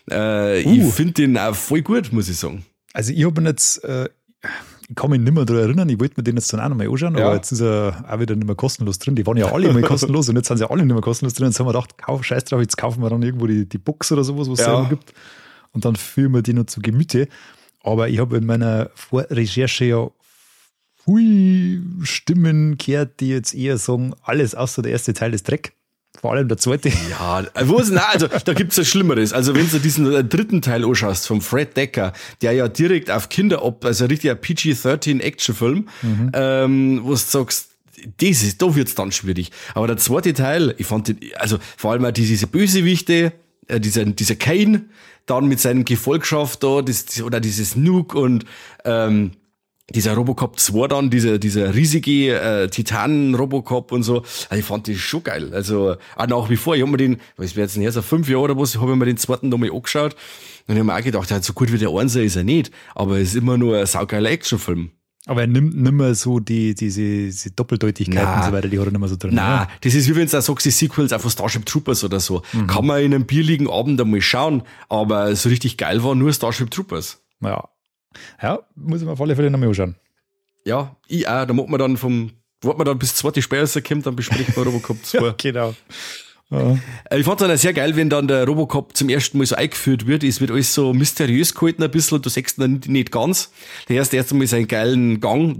Ich finde den auch voll gut, muss ich sagen. Also ich habe ihn jetzt... ich kann mich nicht mehr daran erinnern, ich wollte mir den jetzt dann auch noch mal anschauen, aber jetzt ist er auch wieder nicht mehr kostenlos drin. Die waren ja alle immer kostenlos und jetzt sind sie alle nicht mehr kostenlos drin. Jetzt haben wir gedacht, scheiß drauf, jetzt kaufen wir dann irgendwo die Box oder sowas, was es selber gibt. Und dann führen wir die noch zu Gemüte. Aber ich habe in meiner Vorrecherche ja viele Stimmen gehört, die jetzt eher sagen, alles außer der erste Teil ist Dreck. Vor allem der zweite. Ja, also da gibt's ja Schlimmeres. Also wenn du diesen dritten Teil anschaust vom Fred Decker, der ja direkt auf Kinder also richtig ein PG-13 Actionfilm, wo du sagst, da wird's dann schwierig. Aber der zweite Teil, ich fand den, also vor allem auch diese Bösewichte, dieser Kane, dann mit seinem Gefolgschaft da, oder dieses Nuke und dieser Robocop 2 dann, dieser riesige Titanen-Robocop und so, also ich fand das schon geil. Also auch nach wie vor, ich hab mir den, was wäre jetzt her, so 5 Jahre oder was, habe ich mir den zweiten nochmal angeschaut und ich hab mir auch gedacht, so gut wie der Einser ist er nicht, aber es ist immer nur ein saugeiler Actionfilm. Aber er nimmt nicht mehr so diese Doppeldeutigkeiten und so weiter, die hat er nicht mehr so drin. Nein, das ist wie wenn du sagst, die Sequels auch von Starship Troopers oder so. Kann man in einem bierligen Abend einmal schauen, aber so richtig geil war nur Starship Troopers. Ja, muss ich mir auf alle Fälle noch mal anschauen. Ja, ich auch. Da warten wir dann bis das zweite Spiel rauskommt, dann besprechen wir Robocop 2. Ja, genau. Ja. Ich fand es dann sehr geil, wenn dann der Robocop zum ersten Mal so eingeführt wird. Es wird alles so mysteriös gehalten ein bisschen, du siehst ihn nicht ganz. Der erst einmal seinen geilen Gang.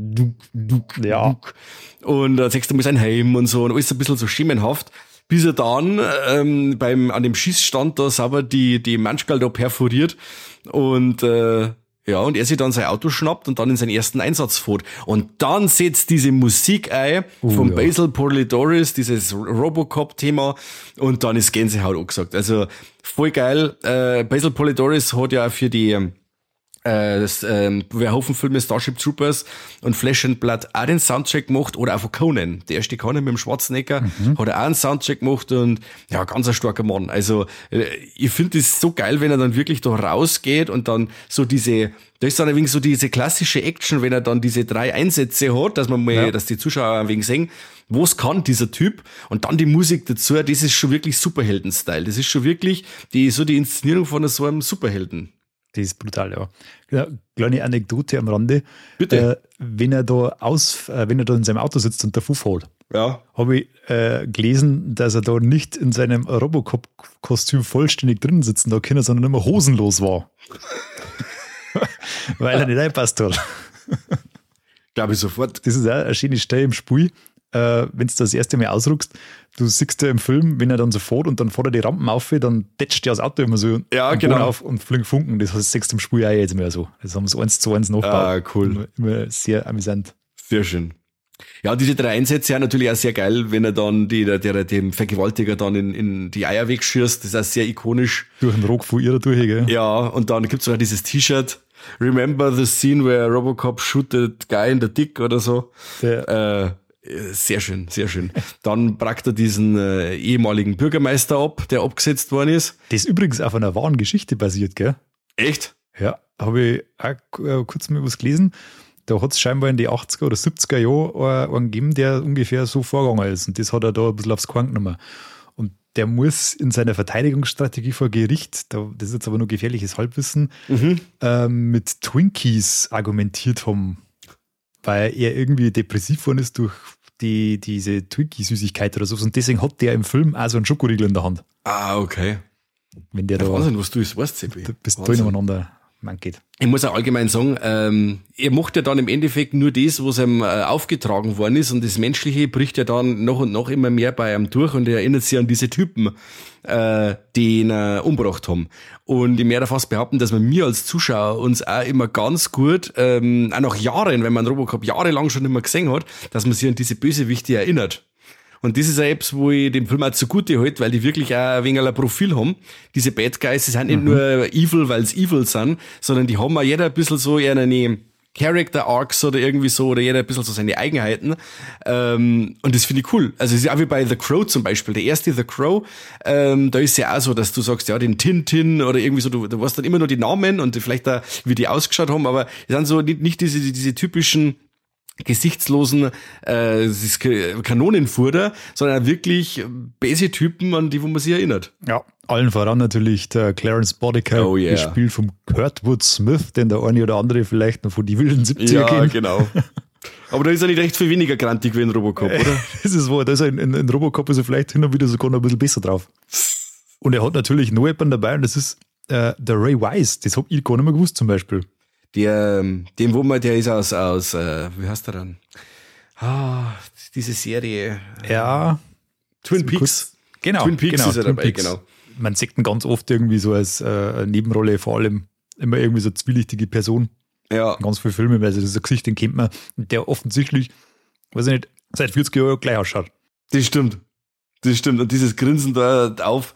Und dann siehst du mal seinen Helm und so und alles ein bisschen so schemenhaft. Bis er dann an dem Schießstand da sauber die Manschgal da perforiert und und er sich dann sein Auto schnappt und dann in seinen ersten Einsatz fährt. Und dann setzt diese Musik ein von Basil Polidoris, dieses Robocop-Thema, und dann ist Gänsehaut angesagt. Also voll geil. Basil Polidoris hat ja auch für die Verhoeven-Filme Starship Troopers und Flesh and Blood auch den Soundtrack gemacht, oder auch von Conan. Der erste Conan mit dem Schwarzenegger hat er auch einen Soundtrack gemacht und ja, ganz ein starker Mann. Also ich finde es so geil, wenn er dann wirklich da rausgeht und dann so da ist dann ein wenig so diese klassische Action, wenn er dann diese 3 Einsätze hat, dass man mal, dass die Zuschauer ein wenig sehen, was kann dieser Typ, und dann die Musik dazu, das ist schon wirklich Superhelden-Style. Das ist schon wirklich die Inszenierung von so einem Superhelden. Das ist brutal, ja. Kleine Anekdote am Rande. Bitte. Wenn er da in seinem Auto sitzt und der Fuß fällt, habe ich gelesen, dass er da nicht in seinem Robocop-Kostüm vollständig drin sitzen da können, sondern immer hosenlos war. Weil er nicht reinpasst hat. Glaube ich sofort. Das ist auch eine schöne Stelle im Spiel. Wenn du das erste Mal ausruckst, du siehst ja im Film, wenn er dann so fährt und dann fährt er die Rampen auf, dann tätscht ja das Auto immer so auf und fliegt Funken. Das heißt, siehst du im Spiel auch jetzt mehr so. Das haben sie 1:1 nachgebaut. Ah, cool. Immer sehr amüsant. Sehr schön. Ja, diese 3 Einsätze sind natürlich auch sehr geil, wenn er dann dem Vergewaltiger dann in die Eier wegschießt. Das ist auch sehr ikonisch. Durch den Rock von ihrer durch, gell? Ja, und dann gibt's auch dieses T-Shirt. Remember the scene where Robocop shooted guy in the dick oder so. Sehr schön, sehr schön. Dann brackt er diesen ehemaligen Bürgermeister ab, der abgesetzt worden ist. Das ist übrigens auf einer wahren Geschichte basiert, gell? Echt? Ja, habe ich auch kurz mal was gelesen. da hat es scheinbar in die 80er oder 70er Jahren einen gegeben, der ungefähr so vorgegangen ist. Und das hat er da ein bisschen aufs Korn genommen. Und der muss in seiner Verteidigungsstrategie vor Gericht, das ist jetzt aber nur gefährliches Halbwissen, mit Twinkies argumentiert haben, weil er irgendwie depressiv worden ist durch diese Twinkie-Süßigkeit oder so. Und deswegen hat der im Film auch so einen Schokoriegel in der Hand. Ah, okay. Wenn der da Wahnsinn, was du jetzt weißt, Seppi. bis da ineinander geht. Ich muss auch allgemein sagen, er macht ja dann im Endeffekt nur das, was ihm aufgetragen worden ist, und das Menschliche bricht ja dann nach und nach immer mehr bei ihm durch, und er erinnert sich an diese Typen, die ihn umgebracht haben. Und ich werde fast behaupten, dass wir als Zuschauer uns auch immer ganz gut, auch nach Jahren, wenn man Robocop jahrelang schon nicht mehr gesehen hat, dass man sich an diese Bösewichte erinnert. Und das ist auch etwas, wo ich dem Film auch zugute halte, weil die wirklich auch ein wenig ein Profil haben. Diese Bad Guys, die sind nicht nur evil, weil sie evil sind, sondern die haben auch jeder ein bisschen so eine Character Arcs oder irgendwie so, oder jeder ein bisschen so seine Eigenheiten. Und das finde ich cool. Also es ist auch wie bei The Crow zum Beispiel. Der erste The Crow, da ist ja auch so, dass du sagst, ja, den Tintin oder irgendwie so, du weißt dann immer nur die Namen und vielleicht auch, wie die ausgeschaut haben, aber es sind so nicht diese typischen gesichtslosen Kanonenfutter, sondern wirklich böse Typen, an die wo man sich erinnert. Ja, allen voran natürlich der Clarence Boddicker, gespielt vom Kurtwood Smith, den der eine oder andere vielleicht noch von die wilden 70er kennt. Ja, genau. Aber da ist er nicht recht viel weniger grantig wie in Robocop, oder? Das ist wahr, da ist er in Robocop ist er vielleicht hin und wieder sogar noch ein bisschen besser drauf. Und er hat natürlich noch jemanden dabei, und das ist der Ray Wise, das hab ich gar nicht mehr gewusst zum Beispiel. Der ist aus wie heißt der dann? Diese Serie. Ja. Twin Peaks. Genau. Twin Peaks ist er dabei, Peaks. genau. Man sieht ihn ganz oft irgendwie so als Nebenrolle, vor allem immer irgendwie so eine zwielichtige Person. Ja. Ganz viele Filme, weil das ist ein Gesicht, den kennt man, der offensichtlich, weiß ich nicht, seit 40 Jahren gleich ausschaut. Das stimmt. Und dieses Grinsen da auf,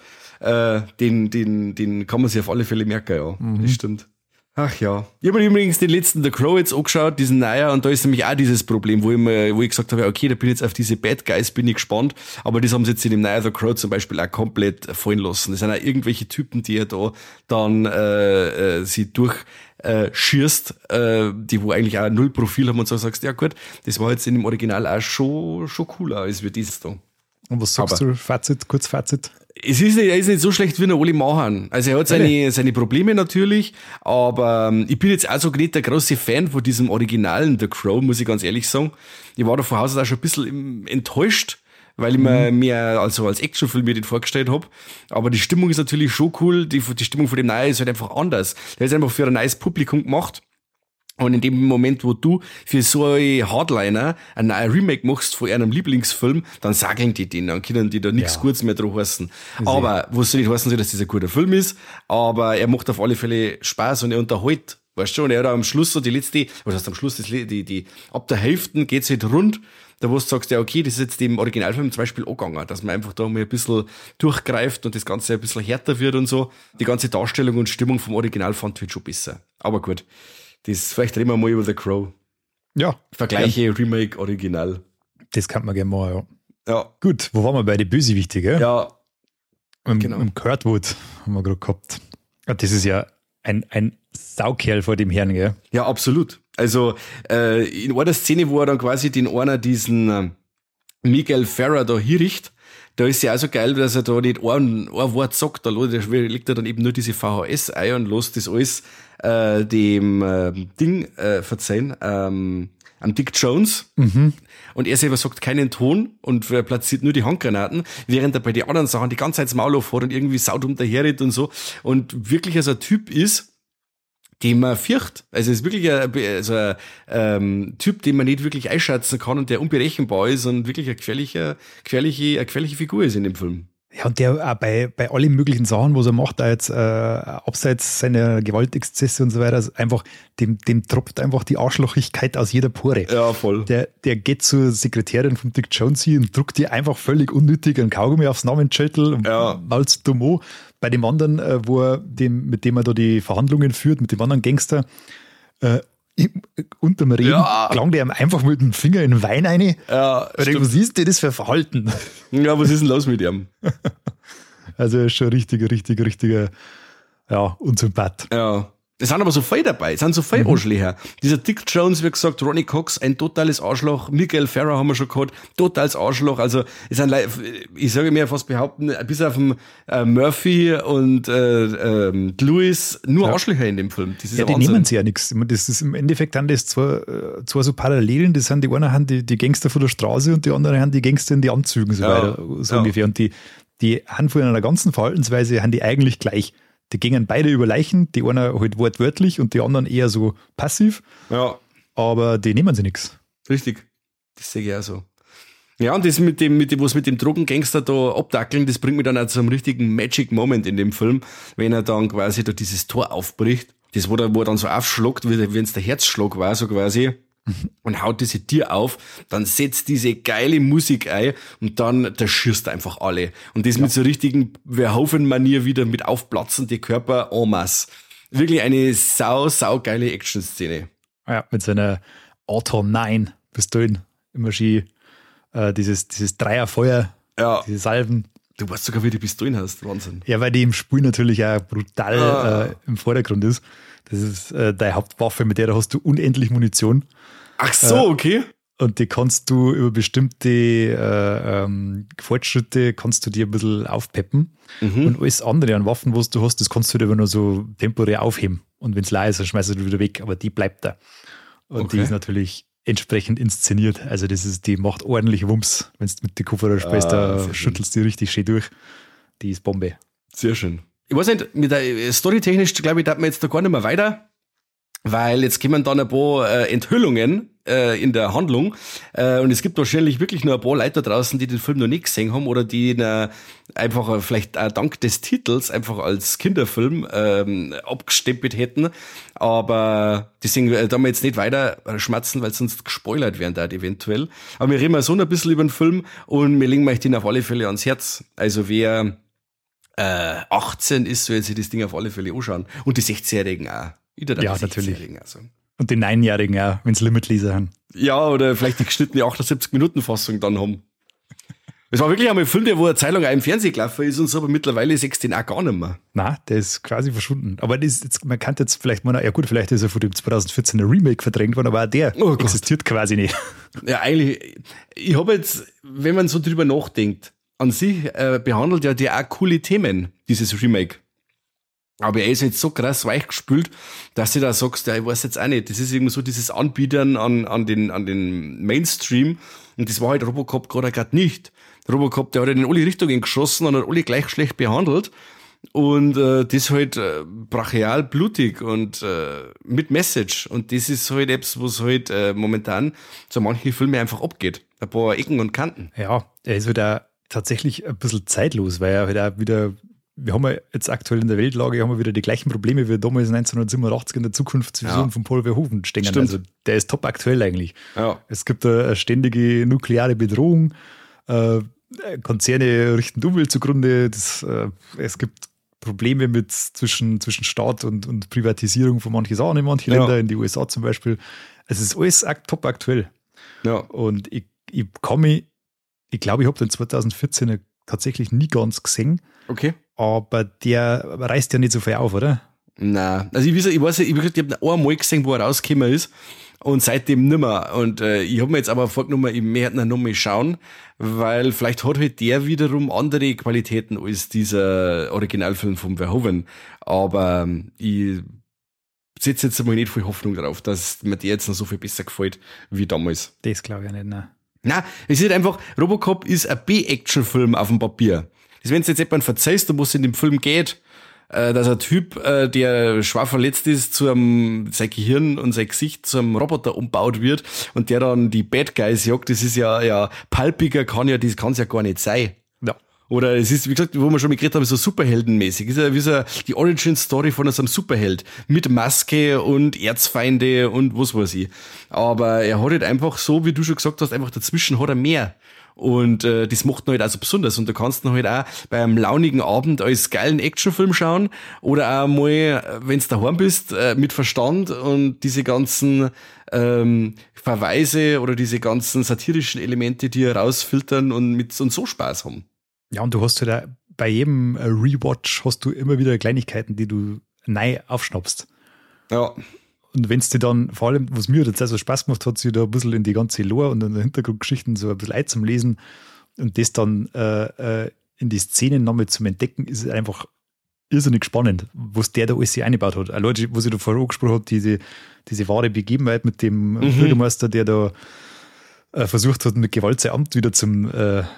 den kann man sich auf alle Fälle merken, ja. Das stimmt. Ach ja. Ich habe übrigens den letzten The Crow jetzt angeschaut, diesen neuer, und da ist nämlich auch dieses Problem, wo ich gesagt habe, okay, da bin ich jetzt auf diese Bad Guys, bin ich gespannt, aber das haben sie jetzt in dem neuen The Crow zum Beispiel auch komplett fallen lassen. Das sind auch irgendwelche Typen, die er da dann sie schießt, die wo eigentlich auch null Profil haben, und so sagst, ja gut, das war jetzt in dem Original auch schon cooler als wir dieses da. Und was sagst du? Kurzfazit? Er ist nicht so schlecht wie der Oli Mahan. Also er hat seine Probleme natürlich, aber ich bin jetzt auch so nicht der große Fan von diesem originalen The Crow, muss ich ganz ehrlich sagen. Ich war da von Haus aus auch schon ein bisschen enttäuscht, weil ich mir mehr als Actionfilm mir den vorgestellt habe. Aber die Stimmung ist natürlich schon cool. Die Stimmung von dem Neuen ist halt einfach anders. Der ist einfach für ein neues Publikum gemacht. Und in dem Moment, wo du für so ein Hardliner ein neues Remake machst von einem Lieblingsfilm, dann sagen die den, dann können die da nichts Gutes mehr drauf heißen. Aber, wo es nicht heißen soll, dass das ein guter Film ist, aber er macht auf alle Fälle Spaß und er unterhält, weißt du, und er hat am Schluss so die letzte, was heißt am Schluss, ab der Hälfte geht's halt rund, da wo du sagst, ja okay, das ist jetzt dem Originalfilm zum Beispiel auch gegangen, dass man einfach da mal ein bisschen durchgreift und das Ganze ein bisschen härter wird und so. Die ganze Darstellung und Stimmung vom Original fand ich halt schon besser. Aber gut. Vielleicht reden wir mal über The Crow. Ja. Vergleiche Remake, Original. Das kann man gerne machen, ja. Ja. Gut, wo waren wir bei den Bösewichten, gell? Ja. Genau. Im Kurtwood haben wir gerade gehabt. Das ist ja ein Saukerl vor dem Herrn, gell? Ja, absolut. Also in einer Szene, wo er dann quasi diesen Miguel Ferrer da hinricht, da ist ja auch so geil, dass er da nicht ein Wort sagt, da legt er dann eben nur diese VHS ein und lässt das alles dem Ding verzeihen, am Dick Jones. Und er selber sagt keinen Ton und platziert nur die Handgranaten, während er bei den anderen Sachen die ganze Zeit das Maul aufhat und irgendwie saudumm daherredet und so. Und wirklich also ein Typ ist, den man fürcht. Also es ist wirklich ein Typ, den man nicht wirklich einschätzen kann und der unberechenbar ist und wirklich eine gefährliche Figur ist in dem Film. Ja, und der auch bei allen möglichen Sachen, was er macht, da jetzt abseits seiner Gewaltexzesse und so weiter, also einfach, dem tropft einfach die Arschlochigkeit aus jeder Pore. Ja, voll. Der geht zur Sekretärin von Dick Jonesy und druckt ihr einfach völlig unnötig einen Kaugummi aufs Namensschädel und malzt dumm. Bei dem anderen, mit dem er da die Verhandlungen führt, mit dem anderen Gangster, unterm Reden klang der ihm einfach mit dem Finger in den Wein rein. Ja, was ist denn das für Verhalten? Ja, was ist denn los mit ihm? Also er ist schon richtiger, unsympath. Ja. Es sind aber so viele dabei, es sind so viele Arschlöcher. Dieser Dick Jones, wie gesagt, Ronny Cox, ein totales Arschloch. Miguel Ferrer haben wir schon gehabt, totales Arschloch. Also, es sind, ich sage mir fast behaupten, bis auf den Murphy und Lewis, nur Arschlöcher in dem Film. Das ist ja, die Wahnsinn. nehmen sie ja nichts. Das ist im Endeffekt dann das zwei so Parallelen, das sind die einen haben die Gangster von der Straße und die anderen haben die Gangster in die Anzügen, so weiter, so ungefähr. Und die haben von einer ganzen Verhaltensweise, haben die eigentlich gleich. Die gingen beide über Leichen, die einer halt wortwörtlich und die anderen eher so passiv. Ja. Aber die nehmen sie nichts. Richtig. Das sehe ich auch so. Ja, und das mit dem, was mit dem Drogengangster da abdackeln, das bringt mich dann auch zu einem richtigen Magic Moment in dem Film, wenn er dann quasi da dieses Tor aufbricht. Das, wo er dann so aufschlagt, wie wenn es der Herzschlag war, so quasi. Und haut diese Tür auf, dann setzt diese geile Musik ein und dann, da schießt einfach alle. Und das mit so richtigen Verhoeven-Manier wieder mit aufplatzende Körper en masse. Wirklich eine saugeile Action-Szene. Ja, mit seiner Auto 9 Pistolen. Immer schön dieses Dreierfeuer, diese Salven. Du weißt sogar, wie die Pistolen hast, Wahnsinn. Ja, weil die im Spiel natürlich auch brutal im Vordergrund ist. Das ist deine Hauptwaffe, mit der hast du unendlich Munition. Ach so, okay. Und die kannst du über bestimmte Fortschritte kannst du dir ein bisschen aufpeppen. Und alles andere an Waffen, was du hast, das kannst du dir aber nur so temporär aufheben. Und wenn es leer ist, dann schmeißt du die wieder weg. Aber die bleibt da. Und die ist natürlich entsprechend inszeniert. Also die macht ordentlich Wumms. Wenn du mit den Kopfhörer spielst, da schüttelst du die richtig schön durch. Die ist Bombe. Sehr schön. Ich weiß nicht, mit der storytechnisch, glaube ich, darf man jetzt da gar nicht mehr weiter. Weil jetzt kommen dann ein paar Enthüllungen in der Handlung und es gibt wahrscheinlich wirklich nur ein paar Leute da draußen, die den Film noch nicht gesehen haben oder die ihn einfach vielleicht auch dank des Titels einfach als Kinderfilm abgestempelt hätten, aber deswegen da wir jetzt nicht weiter schmatzen, weil sonst gespoilert werden da eventuell. Aber wir reden mal so ein bisschen über den Film und wir legen euch den auf alle Fälle ans Herz. Also wer 18 ist, soll sich das Ding auf alle Fälle anschauen und die 16-Jährigen auch. Ja, natürlich. Also. Und die 9-Jährigen auch, wenn sie Limit-Leser haben. Ja, oder vielleicht die geschnittene 78-Minuten-Fassung dann haben. Es war wirklich einmal ein Film, der wo eine Zeit lang auch im Fernsehen gelaufen ist und so, aber mittlerweile sechst den auch gar nicht mehr. Nein, der ist quasi verschwunden. Aber das ist jetzt, man kann jetzt vielleicht mal, ja gut, vielleicht ist er von dem 2014er Remake verdrängt worden, aber auch der existiert quasi nicht. Ja, eigentlich, ich habe jetzt, wenn man so drüber nachdenkt, an sich behandelt ja der auch coole Themen, dieses Remake. Aber er ist jetzt so krass weichgespült, dass du da sagst, ja, ich weiß jetzt auch nicht, das ist irgendwie so dieses Anbietern an den Mainstream und das war halt Robocop gerade nicht. Robocop, der hat ja in alle Richtungen geschossen und hat alle gleich schlecht behandelt und das halt brachial blutig und mit Message und das ist halt etwas, was halt momentan so manche Filme einfach abgeht. Ein paar Ecken und Kanten. Ja, er ist wieder tatsächlich ein bisschen zeitlos, weil er halt auch wieder, wir haben ja jetzt aktuell in der Weltlage haben wir wieder die gleichen Probleme wie damals 1987 in der Zukunftsvision von Paul Verhoeven stehen. Stimmt. Also der ist top aktuell eigentlich. Ja. Es gibt eine ständige nukleare Bedrohung, Konzerne richten die Umwelt zugrunde, es gibt Probleme mit zwischen Staat und Privatisierung von manchen Sachen in manchen Ländern, in die USA zum Beispiel. Es ist alles top aktuell. Ja. Und ich glaube, ich habe den 2014 tatsächlich nie ganz gesehen. Okay. Aber der reißt ja nicht so viel auf, oder? Nein. Also ich habe ihn einmal gesehen, wo er rausgekommen ist und seitdem nimmer. Und ich habe mir jetzt aber vorgenommen, ich möchte ihn nochmal schauen, weil vielleicht hat halt der wiederum andere Qualitäten als dieser Originalfilm von Verhoeven. Aber ich setze jetzt mal nicht viel Hoffnung drauf, dass mir der jetzt noch so viel besser gefällt wie damals. Das glaube ich nicht, nein. Nein, es ist einfach, Robocop ist ein B-Action-Film auf dem Papier. Das, wenn du jetzt jemand verzeihst, um was es in dem Film geht, dass ein Typ, der schwer verletzt ist, sein Gehirn und sein Gesicht zu einem Roboter umbaut wird und der dann die Bad Guys jagt, das ist ja palpiger kann es ja gar nicht sein. Ja. Oder es ist, wie gesagt, wo wir schon mal geredet haben, so superheldenmäßig. Es ist ja wie so die Origin-Story von so einem Superheld. Mit Maske und Erzfeinde und was weiß ich. Aber er hat halt einfach so, wie du schon gesagt hast, einfach dazwischen hat er mehr. Und das macht ihn halt auch so besonders. Und du kannst ihn halt auch bei einem launigen Abend als geilen Actionfilm schauen oder auch mal, wenn du daheim bist, mit Verstand und diese ganzen Verweise oder diese ganzen satirischen Elemente, die rausfiltern und so Spaß haben. Ja, und du hast halt auch bei jedem Rewatch hast du immer wieder Kleinigkeiten, die du neu aufschnappst. Ja. Und wenn es dir dann, vor allem, was mir jetzt also Spaß gemacht hat, sich da ein bisschen in die ganze Lore und in die Hintergrundgeschichten so ein bisschen einzulesen und das dann in die Szenen nochmal zum Entdecken, ist es einfach irrsinnig spannend, was der da alles hier eingebaut hat. Auch Leute, was ich da vorher angesprochen habe, diese wahre Begebenheit mit dem Bürgermeister, der da versucht hat, mit Gewalt sein Amt wieder zum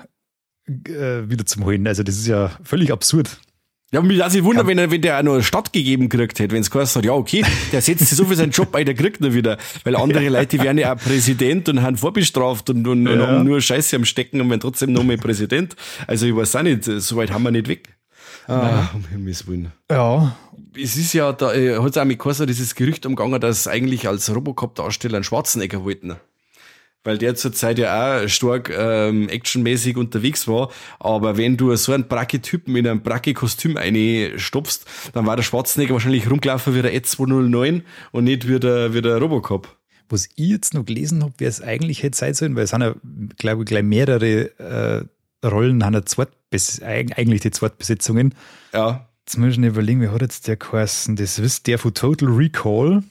holen. Also das ist ja völlig absurd. Ja, mich lasse ich wundern, wenn der auch noch eine Stadt gegeben gekriegt hätte, wenn es geheißen hat, ja, okay, der setzt sich so für seinen Job ein, der kriegt ihn wieder. Weil andere Leute, die werden ja auch Präsident und haben vorbestraft und haben nur Scheiße am Stecken und werden trotzdem noch mal Präsident. Also ich weiß auch nicht, so weit haben wir nicht weg. Um Himmels Willen. Ja. Es ist ja, da hat es auch mit geheißen, dieses Gerücht umgegangen, dass eigentlich als Robocop-Darsteller einen Schwarzenegger wollten. Weil der zurzeit ja auch stark actionmäßig unterwegs war. Aber wenn du so einen Bracke-Typen in ein Bracke-Kostüm einstopfst, dann war der Schwarzenegger wahrscheinlich rumgelaufen wie der Ed-209 und nicht wie der Robocop. Was ich jetzt noch gelesen habe, wer es eigentlich hätte sein sollen, weil es sind ja, glaube ich, gleich mehrere Rollen, haben ja eigentlich die Zweitbesetzungen. Ja. Jetzt muss ich nicht überlegen, wie hat jetzt der geheißen? Das ist der von Total Recall.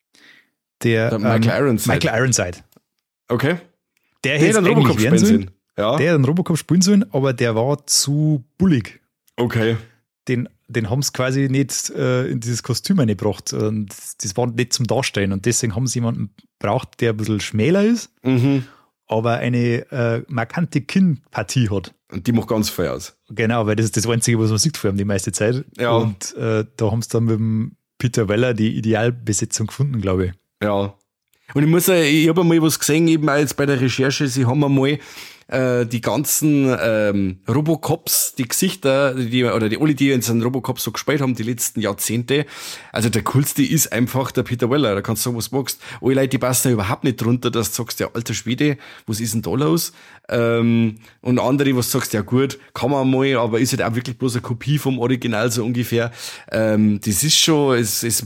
Der Michael Ironside. Okay. Der hätte einen Robocop spielen sollen. Ja. Der hätte einen Robocop spielen sollen, aber der war zu bullig. Okay. Den haben sie quasi nicht in dieses Kostüm eingebracht. Und das war nicht zum Darstellen. Und deswegen haben sie jemanden braucht, der ein bisschen schmäler ist, aber eine markante Kinnpartie hat. Und die macht ganz viel aus. Genau, weil das ist das Einzige, was man sieht vor allem die meiste Zeit. Ja. Und da haben sie dann mit dem Peter Weller die Idealbesetzung gefunden, glaube ich. Ja. Und ich habe einmal was gesehen, eben auch jetzt bei der Recherche, sie haben einmal die ganzen Robocops, die Gesichter, alle, die jetzt einen Robocop so gespielt haben, die letzten Jahrzehnte. Also der coolste ist einfach der Peter Weller, da kannst du sagen, was du magst. Alle Leute, die passen ja überhaupt nicht drunter, dass du sagst, ja, alter Schwede, was ist denn da los? Und andere, was du sagst, ja gut, kann man mal, aber ist halt auch wirklich bloß eine Kopie vom Original, so ungefähr. Das ist schon, es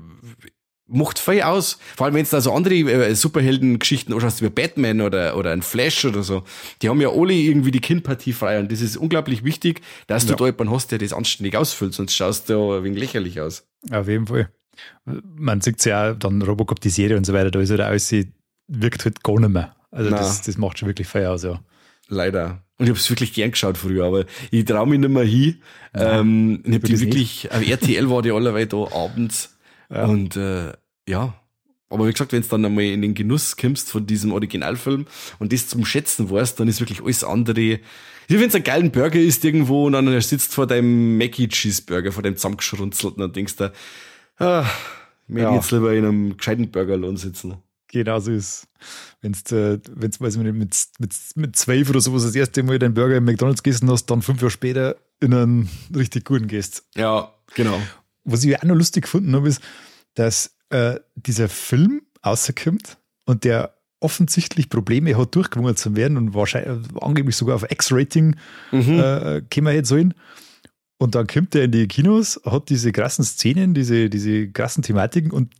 macht viel aus. Vor allem, wenn es da so andere Superhelden-Geschichten anschaust, wie Batman oder ein Flash oder so, die haben ja alle irgendwie die Kinnpartie frei und das ist unglaublich wichtig, dass du da jemanden hast, der das anständig ausfüllt, sonst schaust du ja ein wenig lächerlich aus. Auf jeden Fall. Man sieht ja auch dann Robocop, die Serie und so weiter, da ist halt alles, wirkt halt gar nicht mehr. Also das macht schon wirklich viel aus, ja. Leider. Und ich habe es wirklich gern geschaut früher, aber ich traue mich nicht mehr hin. Ich habe die wirklich, auf RTL war die allerweil da abends. Ja. Und ja, aber wie gesagt, wenn du dann einmal in den Genuss kommst von diesem Originalfilm und das zum Schätzen weißt, dann ist wirklich alles andere. Wie wenn es einen geilen Burger isst irgendwo und dann sitzt vor deinem Mackie Cheeseburger, vor dem zusammengeschrunzelten und denkst da, ich möchte jetzt lieber in einem gescheiten Burgerlohn sitzen. Genau so ist wenn's weiß ich nicht, mit 12 oder sowas das erste Mal deinen Burger im McDonalds gegessen hast, dann 5 Jahre später in einen richtig guten gehst. Ja, genau. Was ich auch noch lustig gefunden habe, ist, dass dieser Film rauskommt und der offensichtlich Probleme hat, durchgewungen zu werden und wahrscheinlich angeblich sogar auf X-Rating käme er jetzt so hin. Und dann kommt er in die Kinos, hat diese krassen Szenen, diese krassen Thematiken und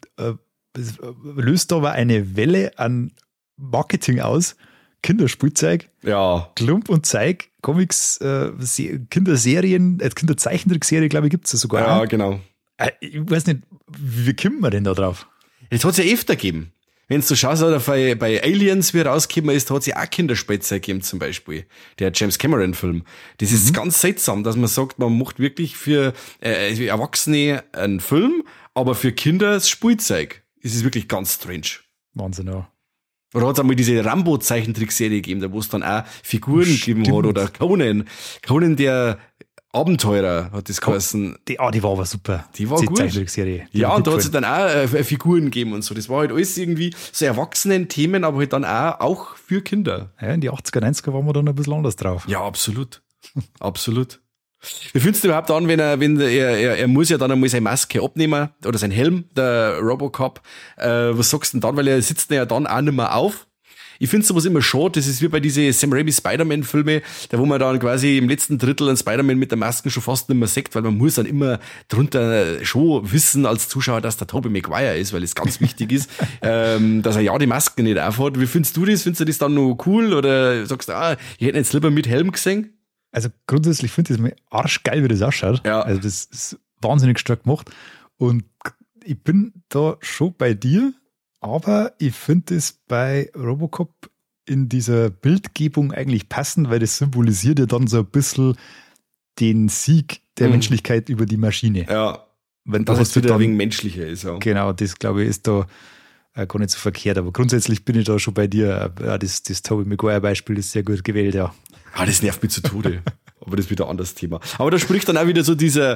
löst aber eine Welle an Marketing aus. Kinderspielzeug, Klump und Zeig, Comics, Kinderserien, Kinderzeichentrickserie, glaube ich, gibt es sogar. Ja, genau. Ich weiß nicht, wie kommt man denn da drauf? Das hat es ja öfter gegeben. Wenn du schaust, oder bei Aliens, wie rausgekommen ist, hat es ja auch Kinderspielzeug gegeben, zum Beispiel. Der James Cameron-Film. Das ist ganz seltsam, dass man sagt, man macht wirklich für Erwachsene einen Film, aber für Kinder das Spielzeug. Das ist wirklich ganz strange. Wahnsinn, ja. Oder hat es einmal diese Rambo-Zeichentrickserie gegeben, da wo es dann auch Figuren gegeben hat, oder Conan, der Abenteurer hat das geheißen. Die war aber super. Die war gut. Zeichentrickserie. Ja, und da hat es dann auch Figuren gegeben und so. Das war halt alles irgendwie so Erwachsenen-Themen, aber halt dann auch für Kinder. Ja, in die 80er, 90er waren wir dann ein bisschen anders drauf. Ja, absolut. Absolut. Wie findest du überhaupt an, wenn er muss ja dann einmal seine Maske abnehmen oder sein Helm, der Robocop. Was sagst du denn dann? Weil er sitzt ja dann auch nicht mehr auf. Ich finde sowas immer schade, das ist wie bei diesen Sam Raimi Spider-Man-Filme, da wo man dann quasi im letzten Drittel einen Spider-Man mit der Maske schon fast nicht mehr sieht, weil man muss dann immer drunter schon wissen als Zuschauer, dass der Tobey Maguire ist, weil es ganz wichtig ist, dass er ja die Maske nicht aufhat. Wie findest du das? Findest du das dann noch cool oder sagst du, ich hätte jetzt lieber mit Helm gesehen? Also grundsätzlich finde ich das mal arschgeil, wie das ausschaut. Ja. Also das ist wahnsinnig stark gemacht und ich bin da schon bei dir, aber ich finde es bei Robocop in dieser Bildgebung eigentlich passend, weil das symbolisiert ja dann so ein bisschen den Sieg der Menschlichkeit über die Maschine. Ja, Wenn dass es wieder dann, ein wenig menschlicher ist. Ja. Genau, das glaube ich ist da gar nicht so verkehrt, aber grundsätzlich bin ich da schon bei dir. Ja, das Tobey Maguire-Beispiel ist sehr gut gewählt, ja. Ah, das nervt mich zu Tode. Aber das ist wieder ein anderes Thema. Aber da spricht dann auch wieder so dieser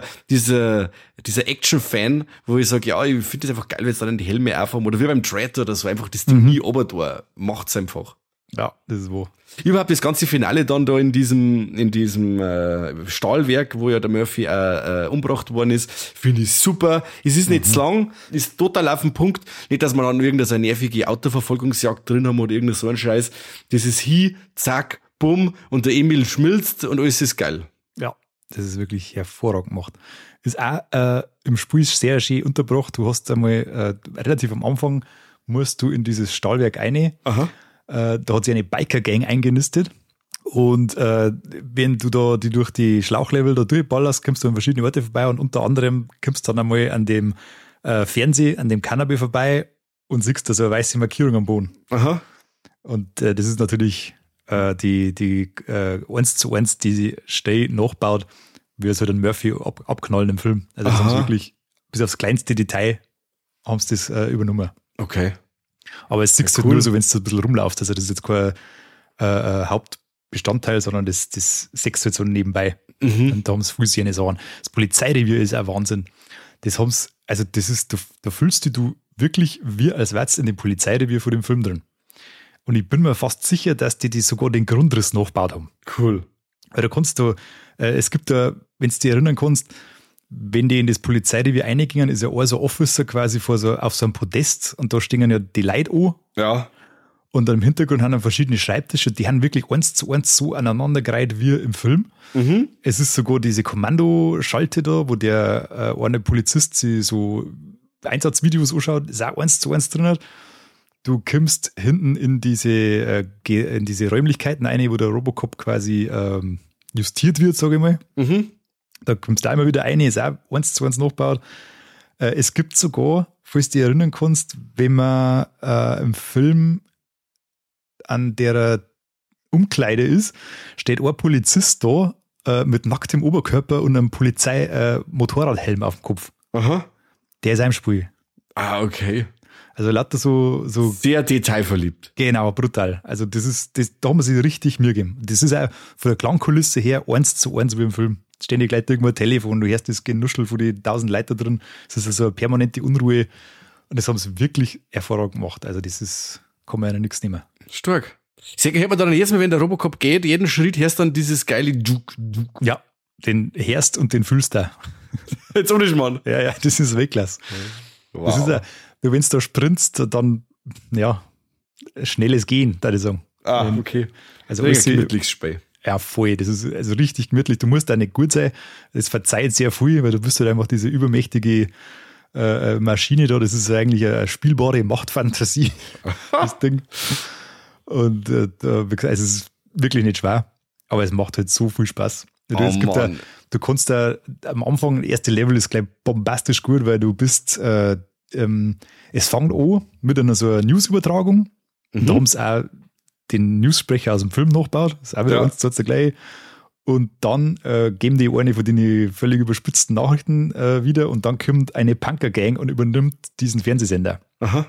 Action-Fan, wo ich sage, ja, ich finde das einfach geil, wenn es dann die Helme aufhaben oder wie beim Dread oder so, einfach das Ding nie runter macht's einfach. Ja, das ist wo. Überhaupt das ganze Finale dann da in diesem Stahlwerk, wo ja der Murphy umgebracht worden ist, finde ich super. Es ist nicht zu lang, ist total auf den Punkt. Nicht, dass wir dann irgendeine nervige Autoverfolgungsjagd drin haben oder irgendein so ein Scheiß. Das ist hier, zack, bumm, und der Emil schmilzt und alles ist geil. Ja, das ist wirklich hervorragend gemacht. Ist auch im Spiel sehr schön untergebracht. Du hast einmal relativ am Anfang musst du in dieses Stahlwerk rein. Aha. Da hat sich eine Biker-Gang eingenistet. Und wenn du da die durch die Schlauchlevel da durchballerst, kommst du an verschiedene Orte vorbei und unter anderem kommst du dann einmal an dem Fernseher, an dem Cannabis vorbei und siehst da so eine weiße Markierung am Boden. Aha. Und das ist natürlich die 1:1, die Stay nachbaut, wie es halt den Murphy abknallen im Film. Also das haben sie wirklich bis aufs kleinste Detail haben sie das übernommen. Okay. Aber es siehst du halt nur so, wenn du ein bisschen rumlaufst. Also das ist jetzt kein Hauptbestandteil, sondern das siehst du halt so nebenbei. Und da haben sie viel Szene Sachen. Das Polizeirevier ist auch Wahnsinn. Das haben sie, also das ist, da fühlst du wirklich wie als wärst in dem Polizeirevier vor dem Film drin. Und ich bin mir fast sicher, dass die sogar den Grundriss nachgebaut haben. Cool. Weil da kannst du, es gibt da, wenn du dich erinnern kannst, wenn die in das Polizeirevier reingingen, ist ja auch so ein Officer quasi auf so einem Podest und da stehen ja die Leute an. Ja. Und dann im Hintergrund haben dann verschiedene Schreibtische, die haben wirklich 1:1 so aneinandergereiht wie im Film. Es ist sogar diese Kommandoschalte da, wo der eine Polizist sich so Einsatzvideos anschaut, ist auch 1:1 drin hat. Du kommst hinten in diese Räumlichkeiten rein, wo der Robocop quasi justiert wird, sage ich mal. Da kommst du einmal wieder rein, ist auch 1:1 nachgebaut. Es gibt sogar, falls du dich erinnern kannst, wenn man im Film an der Umkleide ist, steht ein Polizist da mit nacktem Oberkörper und einem Polizei-Motorradhelm auf dem Kopf. Aha. Der ist im Spiel. Ah, okay. Also lauter so sehr detailverliebt. Genau, brutal. Also da haben wir sich richtig Mühe gegeben. Das ist auch von der Klangkulisse her 1:1 wie im Film. Ständig gleich irgendwo ein Telefon, du hörst das Genuschel von den 1000 Leuten drin. Das ist also eine permanente Unruhe. Und das haben sie wirklich hervorragend gemacht. Also kann man ja nichts nehmen. Stark. Ich hört man dann jedes Mal, wenn der Robocop geht, jeden Schritt hörst dann dieses geile Juk. Ja, den hörst und den fühlst du. Jetzt ohne Schmarrn. Ja, das ist Weltklasse. Wow. Das ist wenn du da sprintst, dann, ja, schnelles Gehen, würde ich sagen. Ah, okay. Also gemütlich Spray. Ja, voll. Das ist also richtig gemütlich. Du musst da nicht gut sein. Das verzeiht sehr viel, weil du bist halt einfach diese übermächtige Maschine da. Das ist eigentlich eine spielbare Machtfantasie, das Ding. Und wie gesagt, es ist wirklich nicht schwer, aber es macht halt so viel Spaß. Du kannst da am Anfang, das erste Level ist gleich bombastisch gut, weil du bist, es fängt an mit so einer News-Übertragung. Und da haben sie auch den Newssprecher aus dem Film nachgebaut. Das ist auch wieder ganz der gleich. Und dann geben die eine von den völlig überspitzten Nachrichten wieder und dann kommt eine Punker-Gang und übernimmt diesen Fernsehsender. Aha.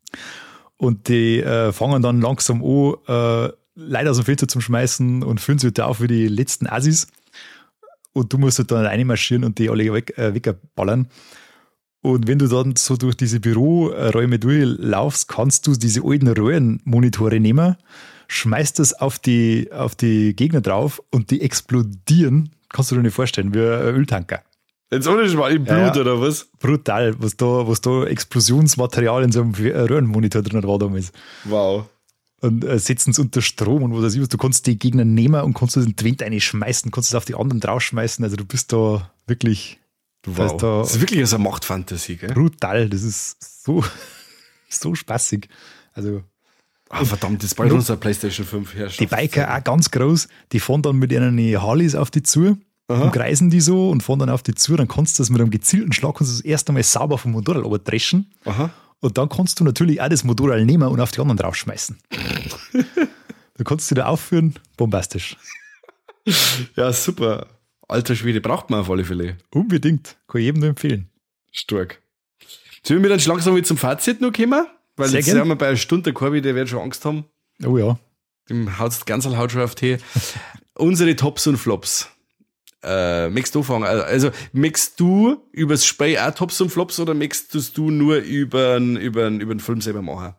Und die fangen dann langsam an, Leute aus dem Fenster zum Schmeißen und führen sich da auf wie die letzten Assis. Und du musst halt dann reinmarschieren und die alle wegballern. Und wenn du dann so durch diese Büroräume durchlaufst, kannst du diese alten Röhrenmonitore nehmen, schmeißt das auf die Gegner drauf und die explodieren, kannst du dir nicht vorstellen, wie ein Öltanker. Jetzt ohne Schmarrn im Blut oder was? Brutal, was da Explosionsmaterial in so einem Röhrenmonitor drin war damals. Wow. Und setzen es unter Strom und was du kannst die Gegner nehmen und kannst du den Twint reinschmeißen, kannst es auf die anderen draufschmeißen. Also du bist da wirklich. Wow. Das ist wirklich so eine Machtfantasie, gell? Brutal, das ist so spaßig. Also. Verdammt, das ist bald unser PlayStation 5 herrschaft. Die Biker auch ganz groß, die fahren dann mit ihren Harleys auf die zu umkreisen die so und fahren dann auf die zu, dann kannst du das mit einem gezielten Schlag kannst du das erst einmal sauber vom Motorrad überdreschen. Und dann kannst du natürlich auch das Motorrad nehmen und auf die anderen draufschmeißen. Du kannst sie da aufführen, bombastisch. Ja, super. Alter Schwede, braucht man auf alle Fälle. Unbedingt, kann ich jedem nur empfehlen. Stark. Sollen wir dann langsam mal zum Fazit noch kommen? Weil Sehr jetzt gern. sind wir bei einer Stunde, der Corby, der wird schon Angst haben. Oh ja. Dem haut's ganz Haut schon auf die. Unsere Tops und Flops. Möchtest du anfangen? Also, möchtest du übers Spiel auch Tops und Flops oder möchtest du nur über den Film selber machen?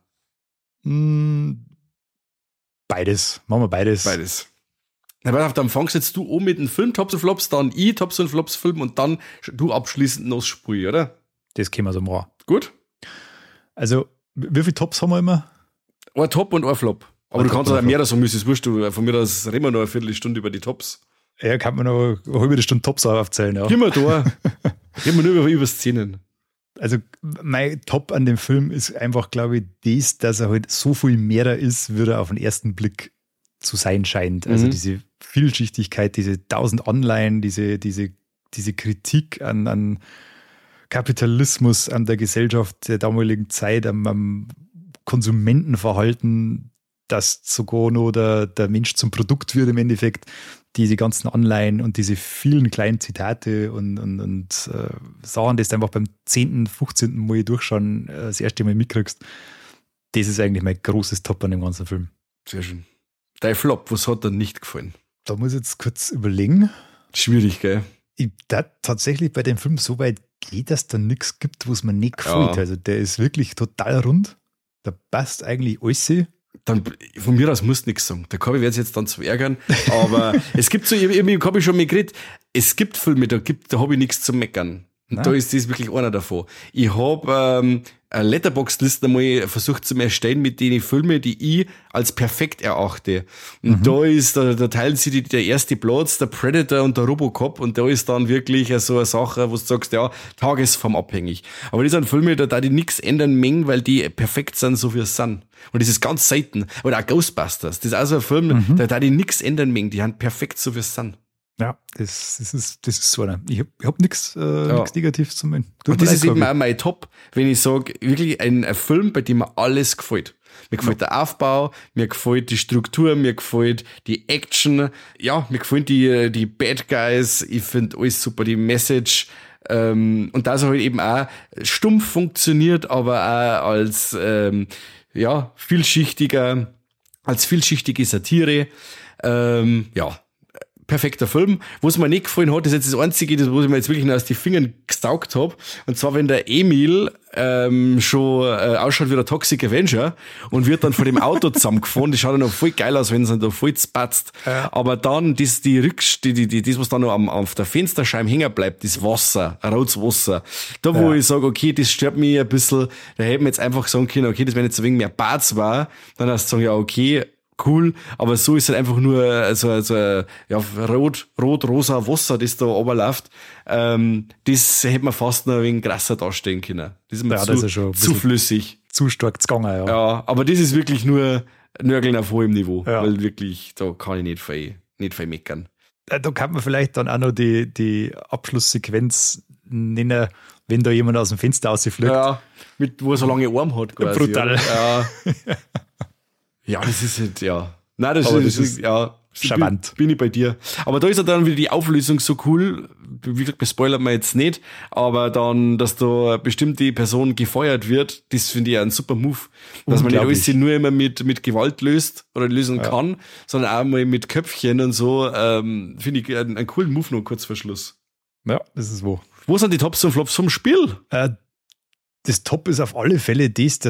Beides. Machen wir beides. Beides. Na, pass auf, dann fangst jetzt du an mit dem Film Tops und Flops, dann ich Tops und Flops Film und dann du abschließend noch das Spiel, oder? Das können wir so machen. Gut. Also, wie viele Tops haben wir immer? Ein Top und ein Flop. Aber du kannst auch mehr so müssen, wurscht du. Von mir aus reden wir noch eine Viertelstunde über die Tops. Ja, kann man noch eine halbe Stunde Tops aufzählen, ja. Gib mal da. Gib mal nur über Szenen. Also, mein Top an dem Film ist einfach, glaube ich, dass er halt so viel mehr ist, wie er auf den ersten Blick zu sein scheint. Also, diese Vielschichtigkeit, diese 1000 Anleihen, diese Kritik an Kapitalismus, an der Gesellschaft der damaligen Zeit, am Konsumentenverhalten, dass sogar noch der Mensch zum Produkt wird im Endeffekt, diese ganzen Anleihen und diese vielen kleinen Zitate und Sachen, das du einfach beim 10., 15. Mal durchschauen das erste Mal mitkriegst, das ist eigentlich mein großes Top an dem ganzen Film. Sehr schön. Dein Flop, was hat dir nicht gefallen? Da muss ich jetzt kurz überlegen. Schwierig, gell? Ich darf tatsächlich bei dem Film so weit gehen, dass da nichts gibt, was mir nicht gefällt. Ja. Also der ist wirklich total rund. Da passt eigentlich alles. Dann von mir aus musst du nichts sagen. Der Corby wird sich jetzt dann zu ärgern. Aber es gibt so, ich habe schon mal geredet, es gibt Filme, da habe ich nichts zu meckern. Und da ist das wirklich einer davon. Ich habe eine Letterboxd-Liste einmal versucht zu erstellen mit den Filmen, die ich als perfekt erachte. Und da teilen sie der erste Platz, der Predator und der Robocop. Und da ist dann wirklich so eine Sache, wo du sagst, ja, tagesformabhängig. Aber das sind Filme, da die nichts ändern mengen, weil die perfekt sind, so wie es sind. Und das ist ganz selten. Oder auch Ghostbusters. Das ist auch so ein Film, da die nichts ändern mengen. Die sind perfekt, so wie es sind. Ja, das ist so einer. Ich hab nichts Negatives zu meinen. Und das ist eben auch mein Top, wenn ich sage, wirklich ein Film, bei dem mir alles gefällt. Mir gefällt der Aufbau, mir gefällt die Struktur, mir gefällt die Action, ja, mir gefällt die Bad Guys, ich finde alles super, die Message, und dass er halt eben auch stumpf funktioniert, aber auch als, vielschichtige Satire, perfekter Film. Was mir nicht gefallen hat, ist jetzt das Einzige, das was ich mir jetzt wirklich noch aus den Fingern gesaugt habe. Und zwar, wenn der Emil schon ausschaut wie der Toxic Avenger und wird dann von dem Auto zusammengefahren. Das schaut dann noch voll geil aus, wenn es dann da voll spatzt. Ja. Aber dann, das was dann noch auf der Fensterscheibe hängen bleibt, das Wasser, rotes Wasser. Da, wo ich sage, okay, das stört mich ein bisschen, da hätten wir jetzt einfach sagen können, okay, das wenn jetzt ein wenig mehr Barts war, dann hast du sagen, ja, okay, cool, aber so ist halt einfach nur so rot-rosa Wasser, das da runterläuft. Das hätte man fast noch ein wenig krasser darstellen können. Das ist mir das ist schon zu flüssig. Zu stark gegangen, ja. Ja, aber das ist wirklich nur Nörgeln auf hohem Niveau, weil wirklich, da kann ich nicht viel meckern. Da kann man vielleicht dann auch noch die Abschlusssequenz nennen, wenn da jemand aus dem Fenster rausfliegt. Ja, wo er so lange Arm hat quasi. Brutal. Ja. Ja, das ist halt, ja. Nein, das ist ja, charmant. Bin ich bei dir. Aber da ist ja dann wieder die Auflösung so cool. Wie gesagt, spoilert man jetzt nicht. Aber dann, dass da bestimmte Person gefeuert wird, das finde ich ja ein super Move. Dass man nicht alles nur immer mit Gewalt löst oder lösen kann, sondern auch mal mit Köpfchen und so. Finde ich einen coolen Move noch kurz vor Schluss. Ja, das ist wo. Wo sind die Tops und Flops vom Spiel? Das Top ist auf alle Fälle dass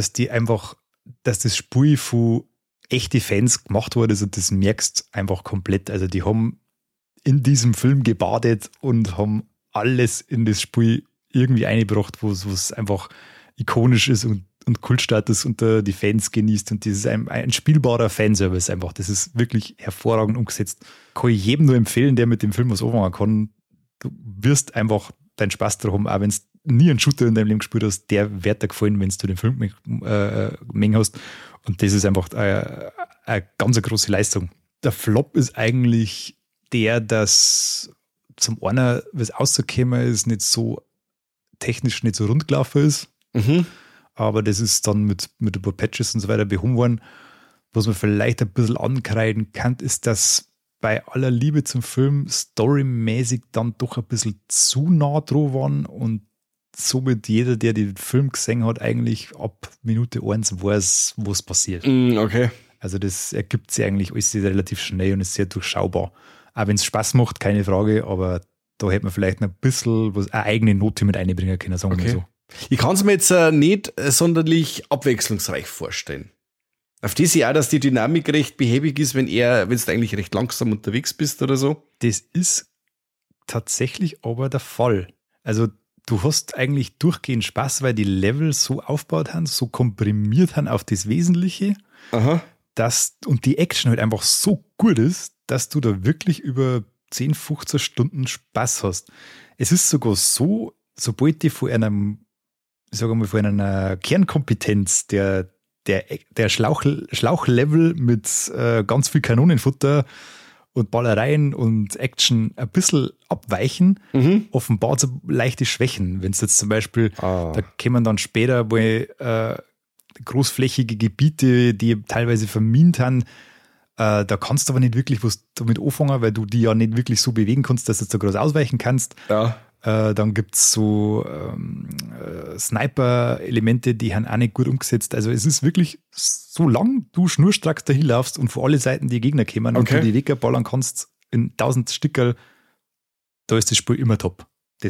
das Spiel von echte Fans gemacht wurde, also das merkst einfach komplett. Also die haben in diesem Film gebadet und haben alles in das Spiel irgendwie eingebracht, wo es einfach ikonisch ist und Kultstatus unter die Fans genießt. Und das ist ein spielbarer Fanservice einfach. Das ist wirklich hervorragend umgesetzt. Kann ich jedem nur empfehlen, der mit dem Film was anfangen kann. Du wirst einfach deinen Spaß darum, auch wenn du nie einen Shooter in deinem Leben gespielt hast, der wird dir gefallen, wenn du den Film mengen hast. Und das ist einfach eine ganz große Leistung. Der Flop ist eigentlich dass zum einen, was rausgekommen ist, nicht so technisch nicht so rund gelaufen ist. Aber das ist dann mit ein paar Patches und so weiter behoben worden. Was man vielleicht ein bisschen ankreiden kann, ist, dass bei aller Liebe zum Film storymäßig dann doch ein bisschen zu nah dran waren und somit jeder, der den Film gesehen hat, eigentlich ab Minute 1 weiß, was passiert. Okay. Also das ergibt sich eigentlich alles relativ schnell und ist sehr durchschaubar. Auch wenn es Spaß macht, keine Frage, aber da hätte man vielleicht noch ein bisschen eine eigene Note mit einbringen können, sagen wir mal so. Ich kann es mir jetzt nicht sonderlich abwechslungsreich vorstellen. Auf die sehe ich auch, dass die Dynamik recht behäbig ist, wenn du eigentlich recht langsam unterwegs bist oder so. Das ist tatsächlich aber der Fall. Also du hast eigentlich durchgehend Spaß, weil die Level so aufgebaut haben, so komprimiert haben auf das Wesentliche, und die Action halt einfach so gut ist, dass du da wirklich über 10, 15 Stunden Spaß hast. Es ist sogar so, sobald die von einer Kernkompetenz der Schlauchlevel mit ganz viel Kanonenfutter und Ballereien und Action ein bisschen abweichen, offenbart so leichte Schwächen. Wenn es jetzt zum Beispiel, da kommen dann später mal großflächige Gebiete, die teilweise vermint haben, da kannst du aber nicht wirklich was damit anfangen, weil du die ja nicht wirklich so bewegen kannst, dass du da groß ausweichen kannst. Ja. Dann gibt es so Sniper-Elemente, die haben auch nicht gut umgesetzt. Also es ist wirklich, solange du schnurstracks dahin laufst und vor alle Seiten die Gegner kommen und du die wegballern kannst in 1000 Stückerl, da ist das Spiel immer top.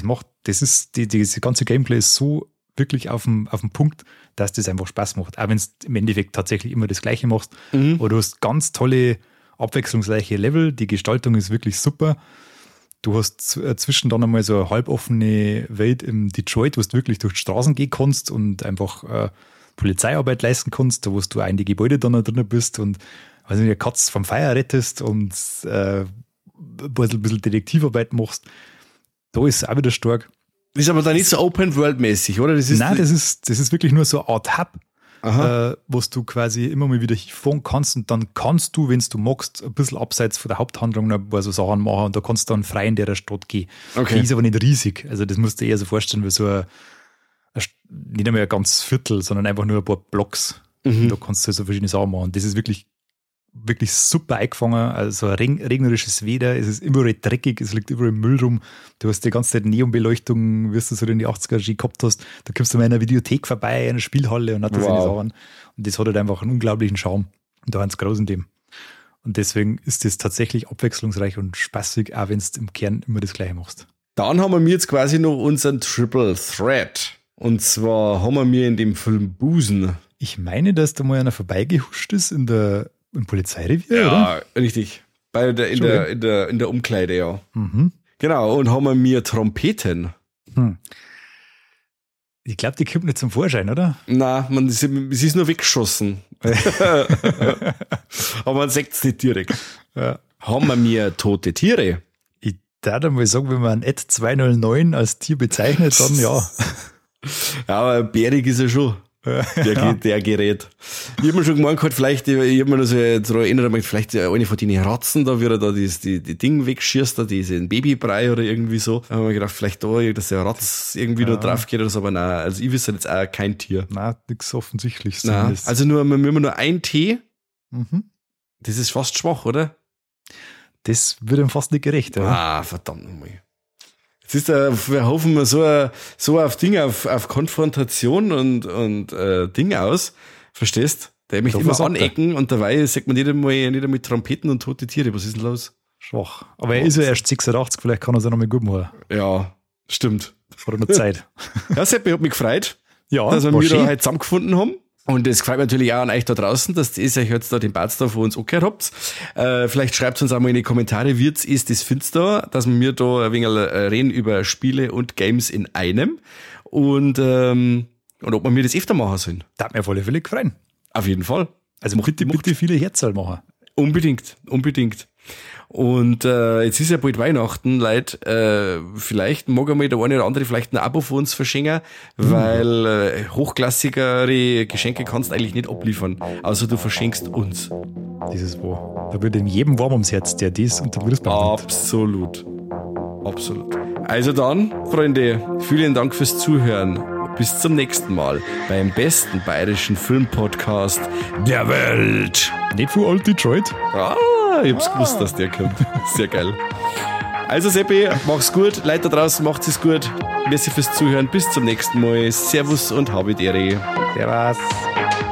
Diese ganze Gameplay ist so wirklich auf dem Punkt, dass das einfach Spaß macht. Auch wenn es im Endeffekt tatsächlich immer das Gleiche machst. Aber du hast ganz tolle, abwechslungsreiche Level. Die Gestaltung ist wirklich super. Du hast zwischen dann einmal so eine halboffene Welt im Detroit, wo du wirklich durch die Straßen gehen kannst und einfach Polizeiarbeit leisten kannst, da wo du auch in die Gebäude dann noch drin bist und also eine Katz vom Feuer rettest und ein bisschen Detektivarbeit machst. Da ist es auch wieder stark. Das ist aber dann nicht so Open-World-mäßig, oder? Nein, das ist wirklich nur so eine Art Hub, was du quasi immer mal wieder hinfahren kannst und dann kannst du, wenn du magst, ein bisschen abseits von der Haupthandlung noch ein paar so Sachen machen und da kannst du dann frei in der Stadt gehen. Okay. Die ist aber nicht riesig, also das musst du eher so vorstellen wie so nicht einmal ein ganz Viertel, sondern einfach nur ein paar Blocks. Da kannst du so verschiedene Sachen machen. Das ist wirklich super eingefangen, also regnerisches Wetter, es ist überall dreckig, es liegt überall Müll rum, du hast die ganze Zeit Neonbeleuchtung, wie du so in die 80er schon gehabt hast, da kommst du mal in einer Videothek vorbei, in einer Spielhalle und hat das Sachen. Und das hat halt einfach einen unglaublichen Charme. Und da waren es groß in dem. Und deswegen ist das tatsächlich abwechslungsreich und spaßig, auch wenn du im Kern immer das Gleiche machst. Dann haben wir jetzt quasi noch unseren Triple Threat. Und zwar haben wir in dem Film Busen. Ich meine, dass da mal einer vorbeigehuscht ist im Polizeirevier, oder? Ja, richtig. In der Umkleide, ja. Genau, und haben wir Trompeten. Ich glaube, die kommt nicht zum Vorschein, oder? Nein, es ist nur weggeschossen. Aber man sagt es nicht direkt. Ja. Haben wir tote Tiere? Ich darf mal sagen, wenn man ein Ed 209 als Tier bezeichnet, dann ja. Ja, aber bärig ist er schon. Der Gerät. Ich habe mir schon gemeint, vielleicht, ich habe mir so daran erinnert, vielleicht eine von den Ratzen da, wie er da die Ding wegschießt, da diesen Babybrei oder irgendwie so. Da haben wir gedacht, vielleicht da, dass der Ratz irgendwie noch drauf geht oder so, aber nein, also ich wüsste jetzt auch kein Tier. Nein, nichts offensichtlich. Nein, also wir haben nur ein Tee. Das ist fast schwach, oder? Das wird ihm fast nicht gerecht, oder? Ah, verdammt nochmal. Jetzt wir hoffen wir so auf Dinge, auf Konfrontation und Ding aus. Verstehst? Der möchte immer anecken und dabei sagt man nicht einmal Trompeten und tote Tiere. Was ist denn los? Schwach. Aber er ist ja erst 86, vielleicht kann er es ja noch mal gut machen. Ja, stimmt. Hat er noch Zeit. Ja, Seppi, hat mich gefreut, ja, dass wir da heute zusammengefunden haben. Und das gefällt mir natürlich auch an euch da draußen, dass ihr euch jetzt da den Batstar von uns angehört habt. Vielleicht schreibt uns auch mal in die Kommentare, wie ist das findest du, dass wir da ein wenig reden über Spiele und Games in einem. Und ob wir das öfter machen sollen. Da hat mir auf alle Fälle gefreut. Auf jeden Fall. Also bitte viele Herzl machen. Unbedingt. Und jetzt ist ja bald Weihnachten, Leute. Vielleicht mag einmal der eine oder andere vielleicht ein Abo von uns verschenken, weil hochklassigere Geschenke kannst du eigentlich nicht abliefern, außer du verschenkst uns. Das ist wahr. Da wird in jedem warm ums Herz, der dies unter Würzburg nimmt. Absolut. Absolut. Also dann, Freunde, vielen Dank fürs Zuhören. Bis zum nächsten Mal beim besten bayerischen Filmpodcast der Welt. Nicht für Old Detroit. Ich hab's gewusst, dass der kommt. Sehr geil. Also Seppi, mach's gut. Leute da draußen, macht's es gut. Merci fürs Zuhören. Bis zum nächsten Mal. Servus und Habidere. Servus.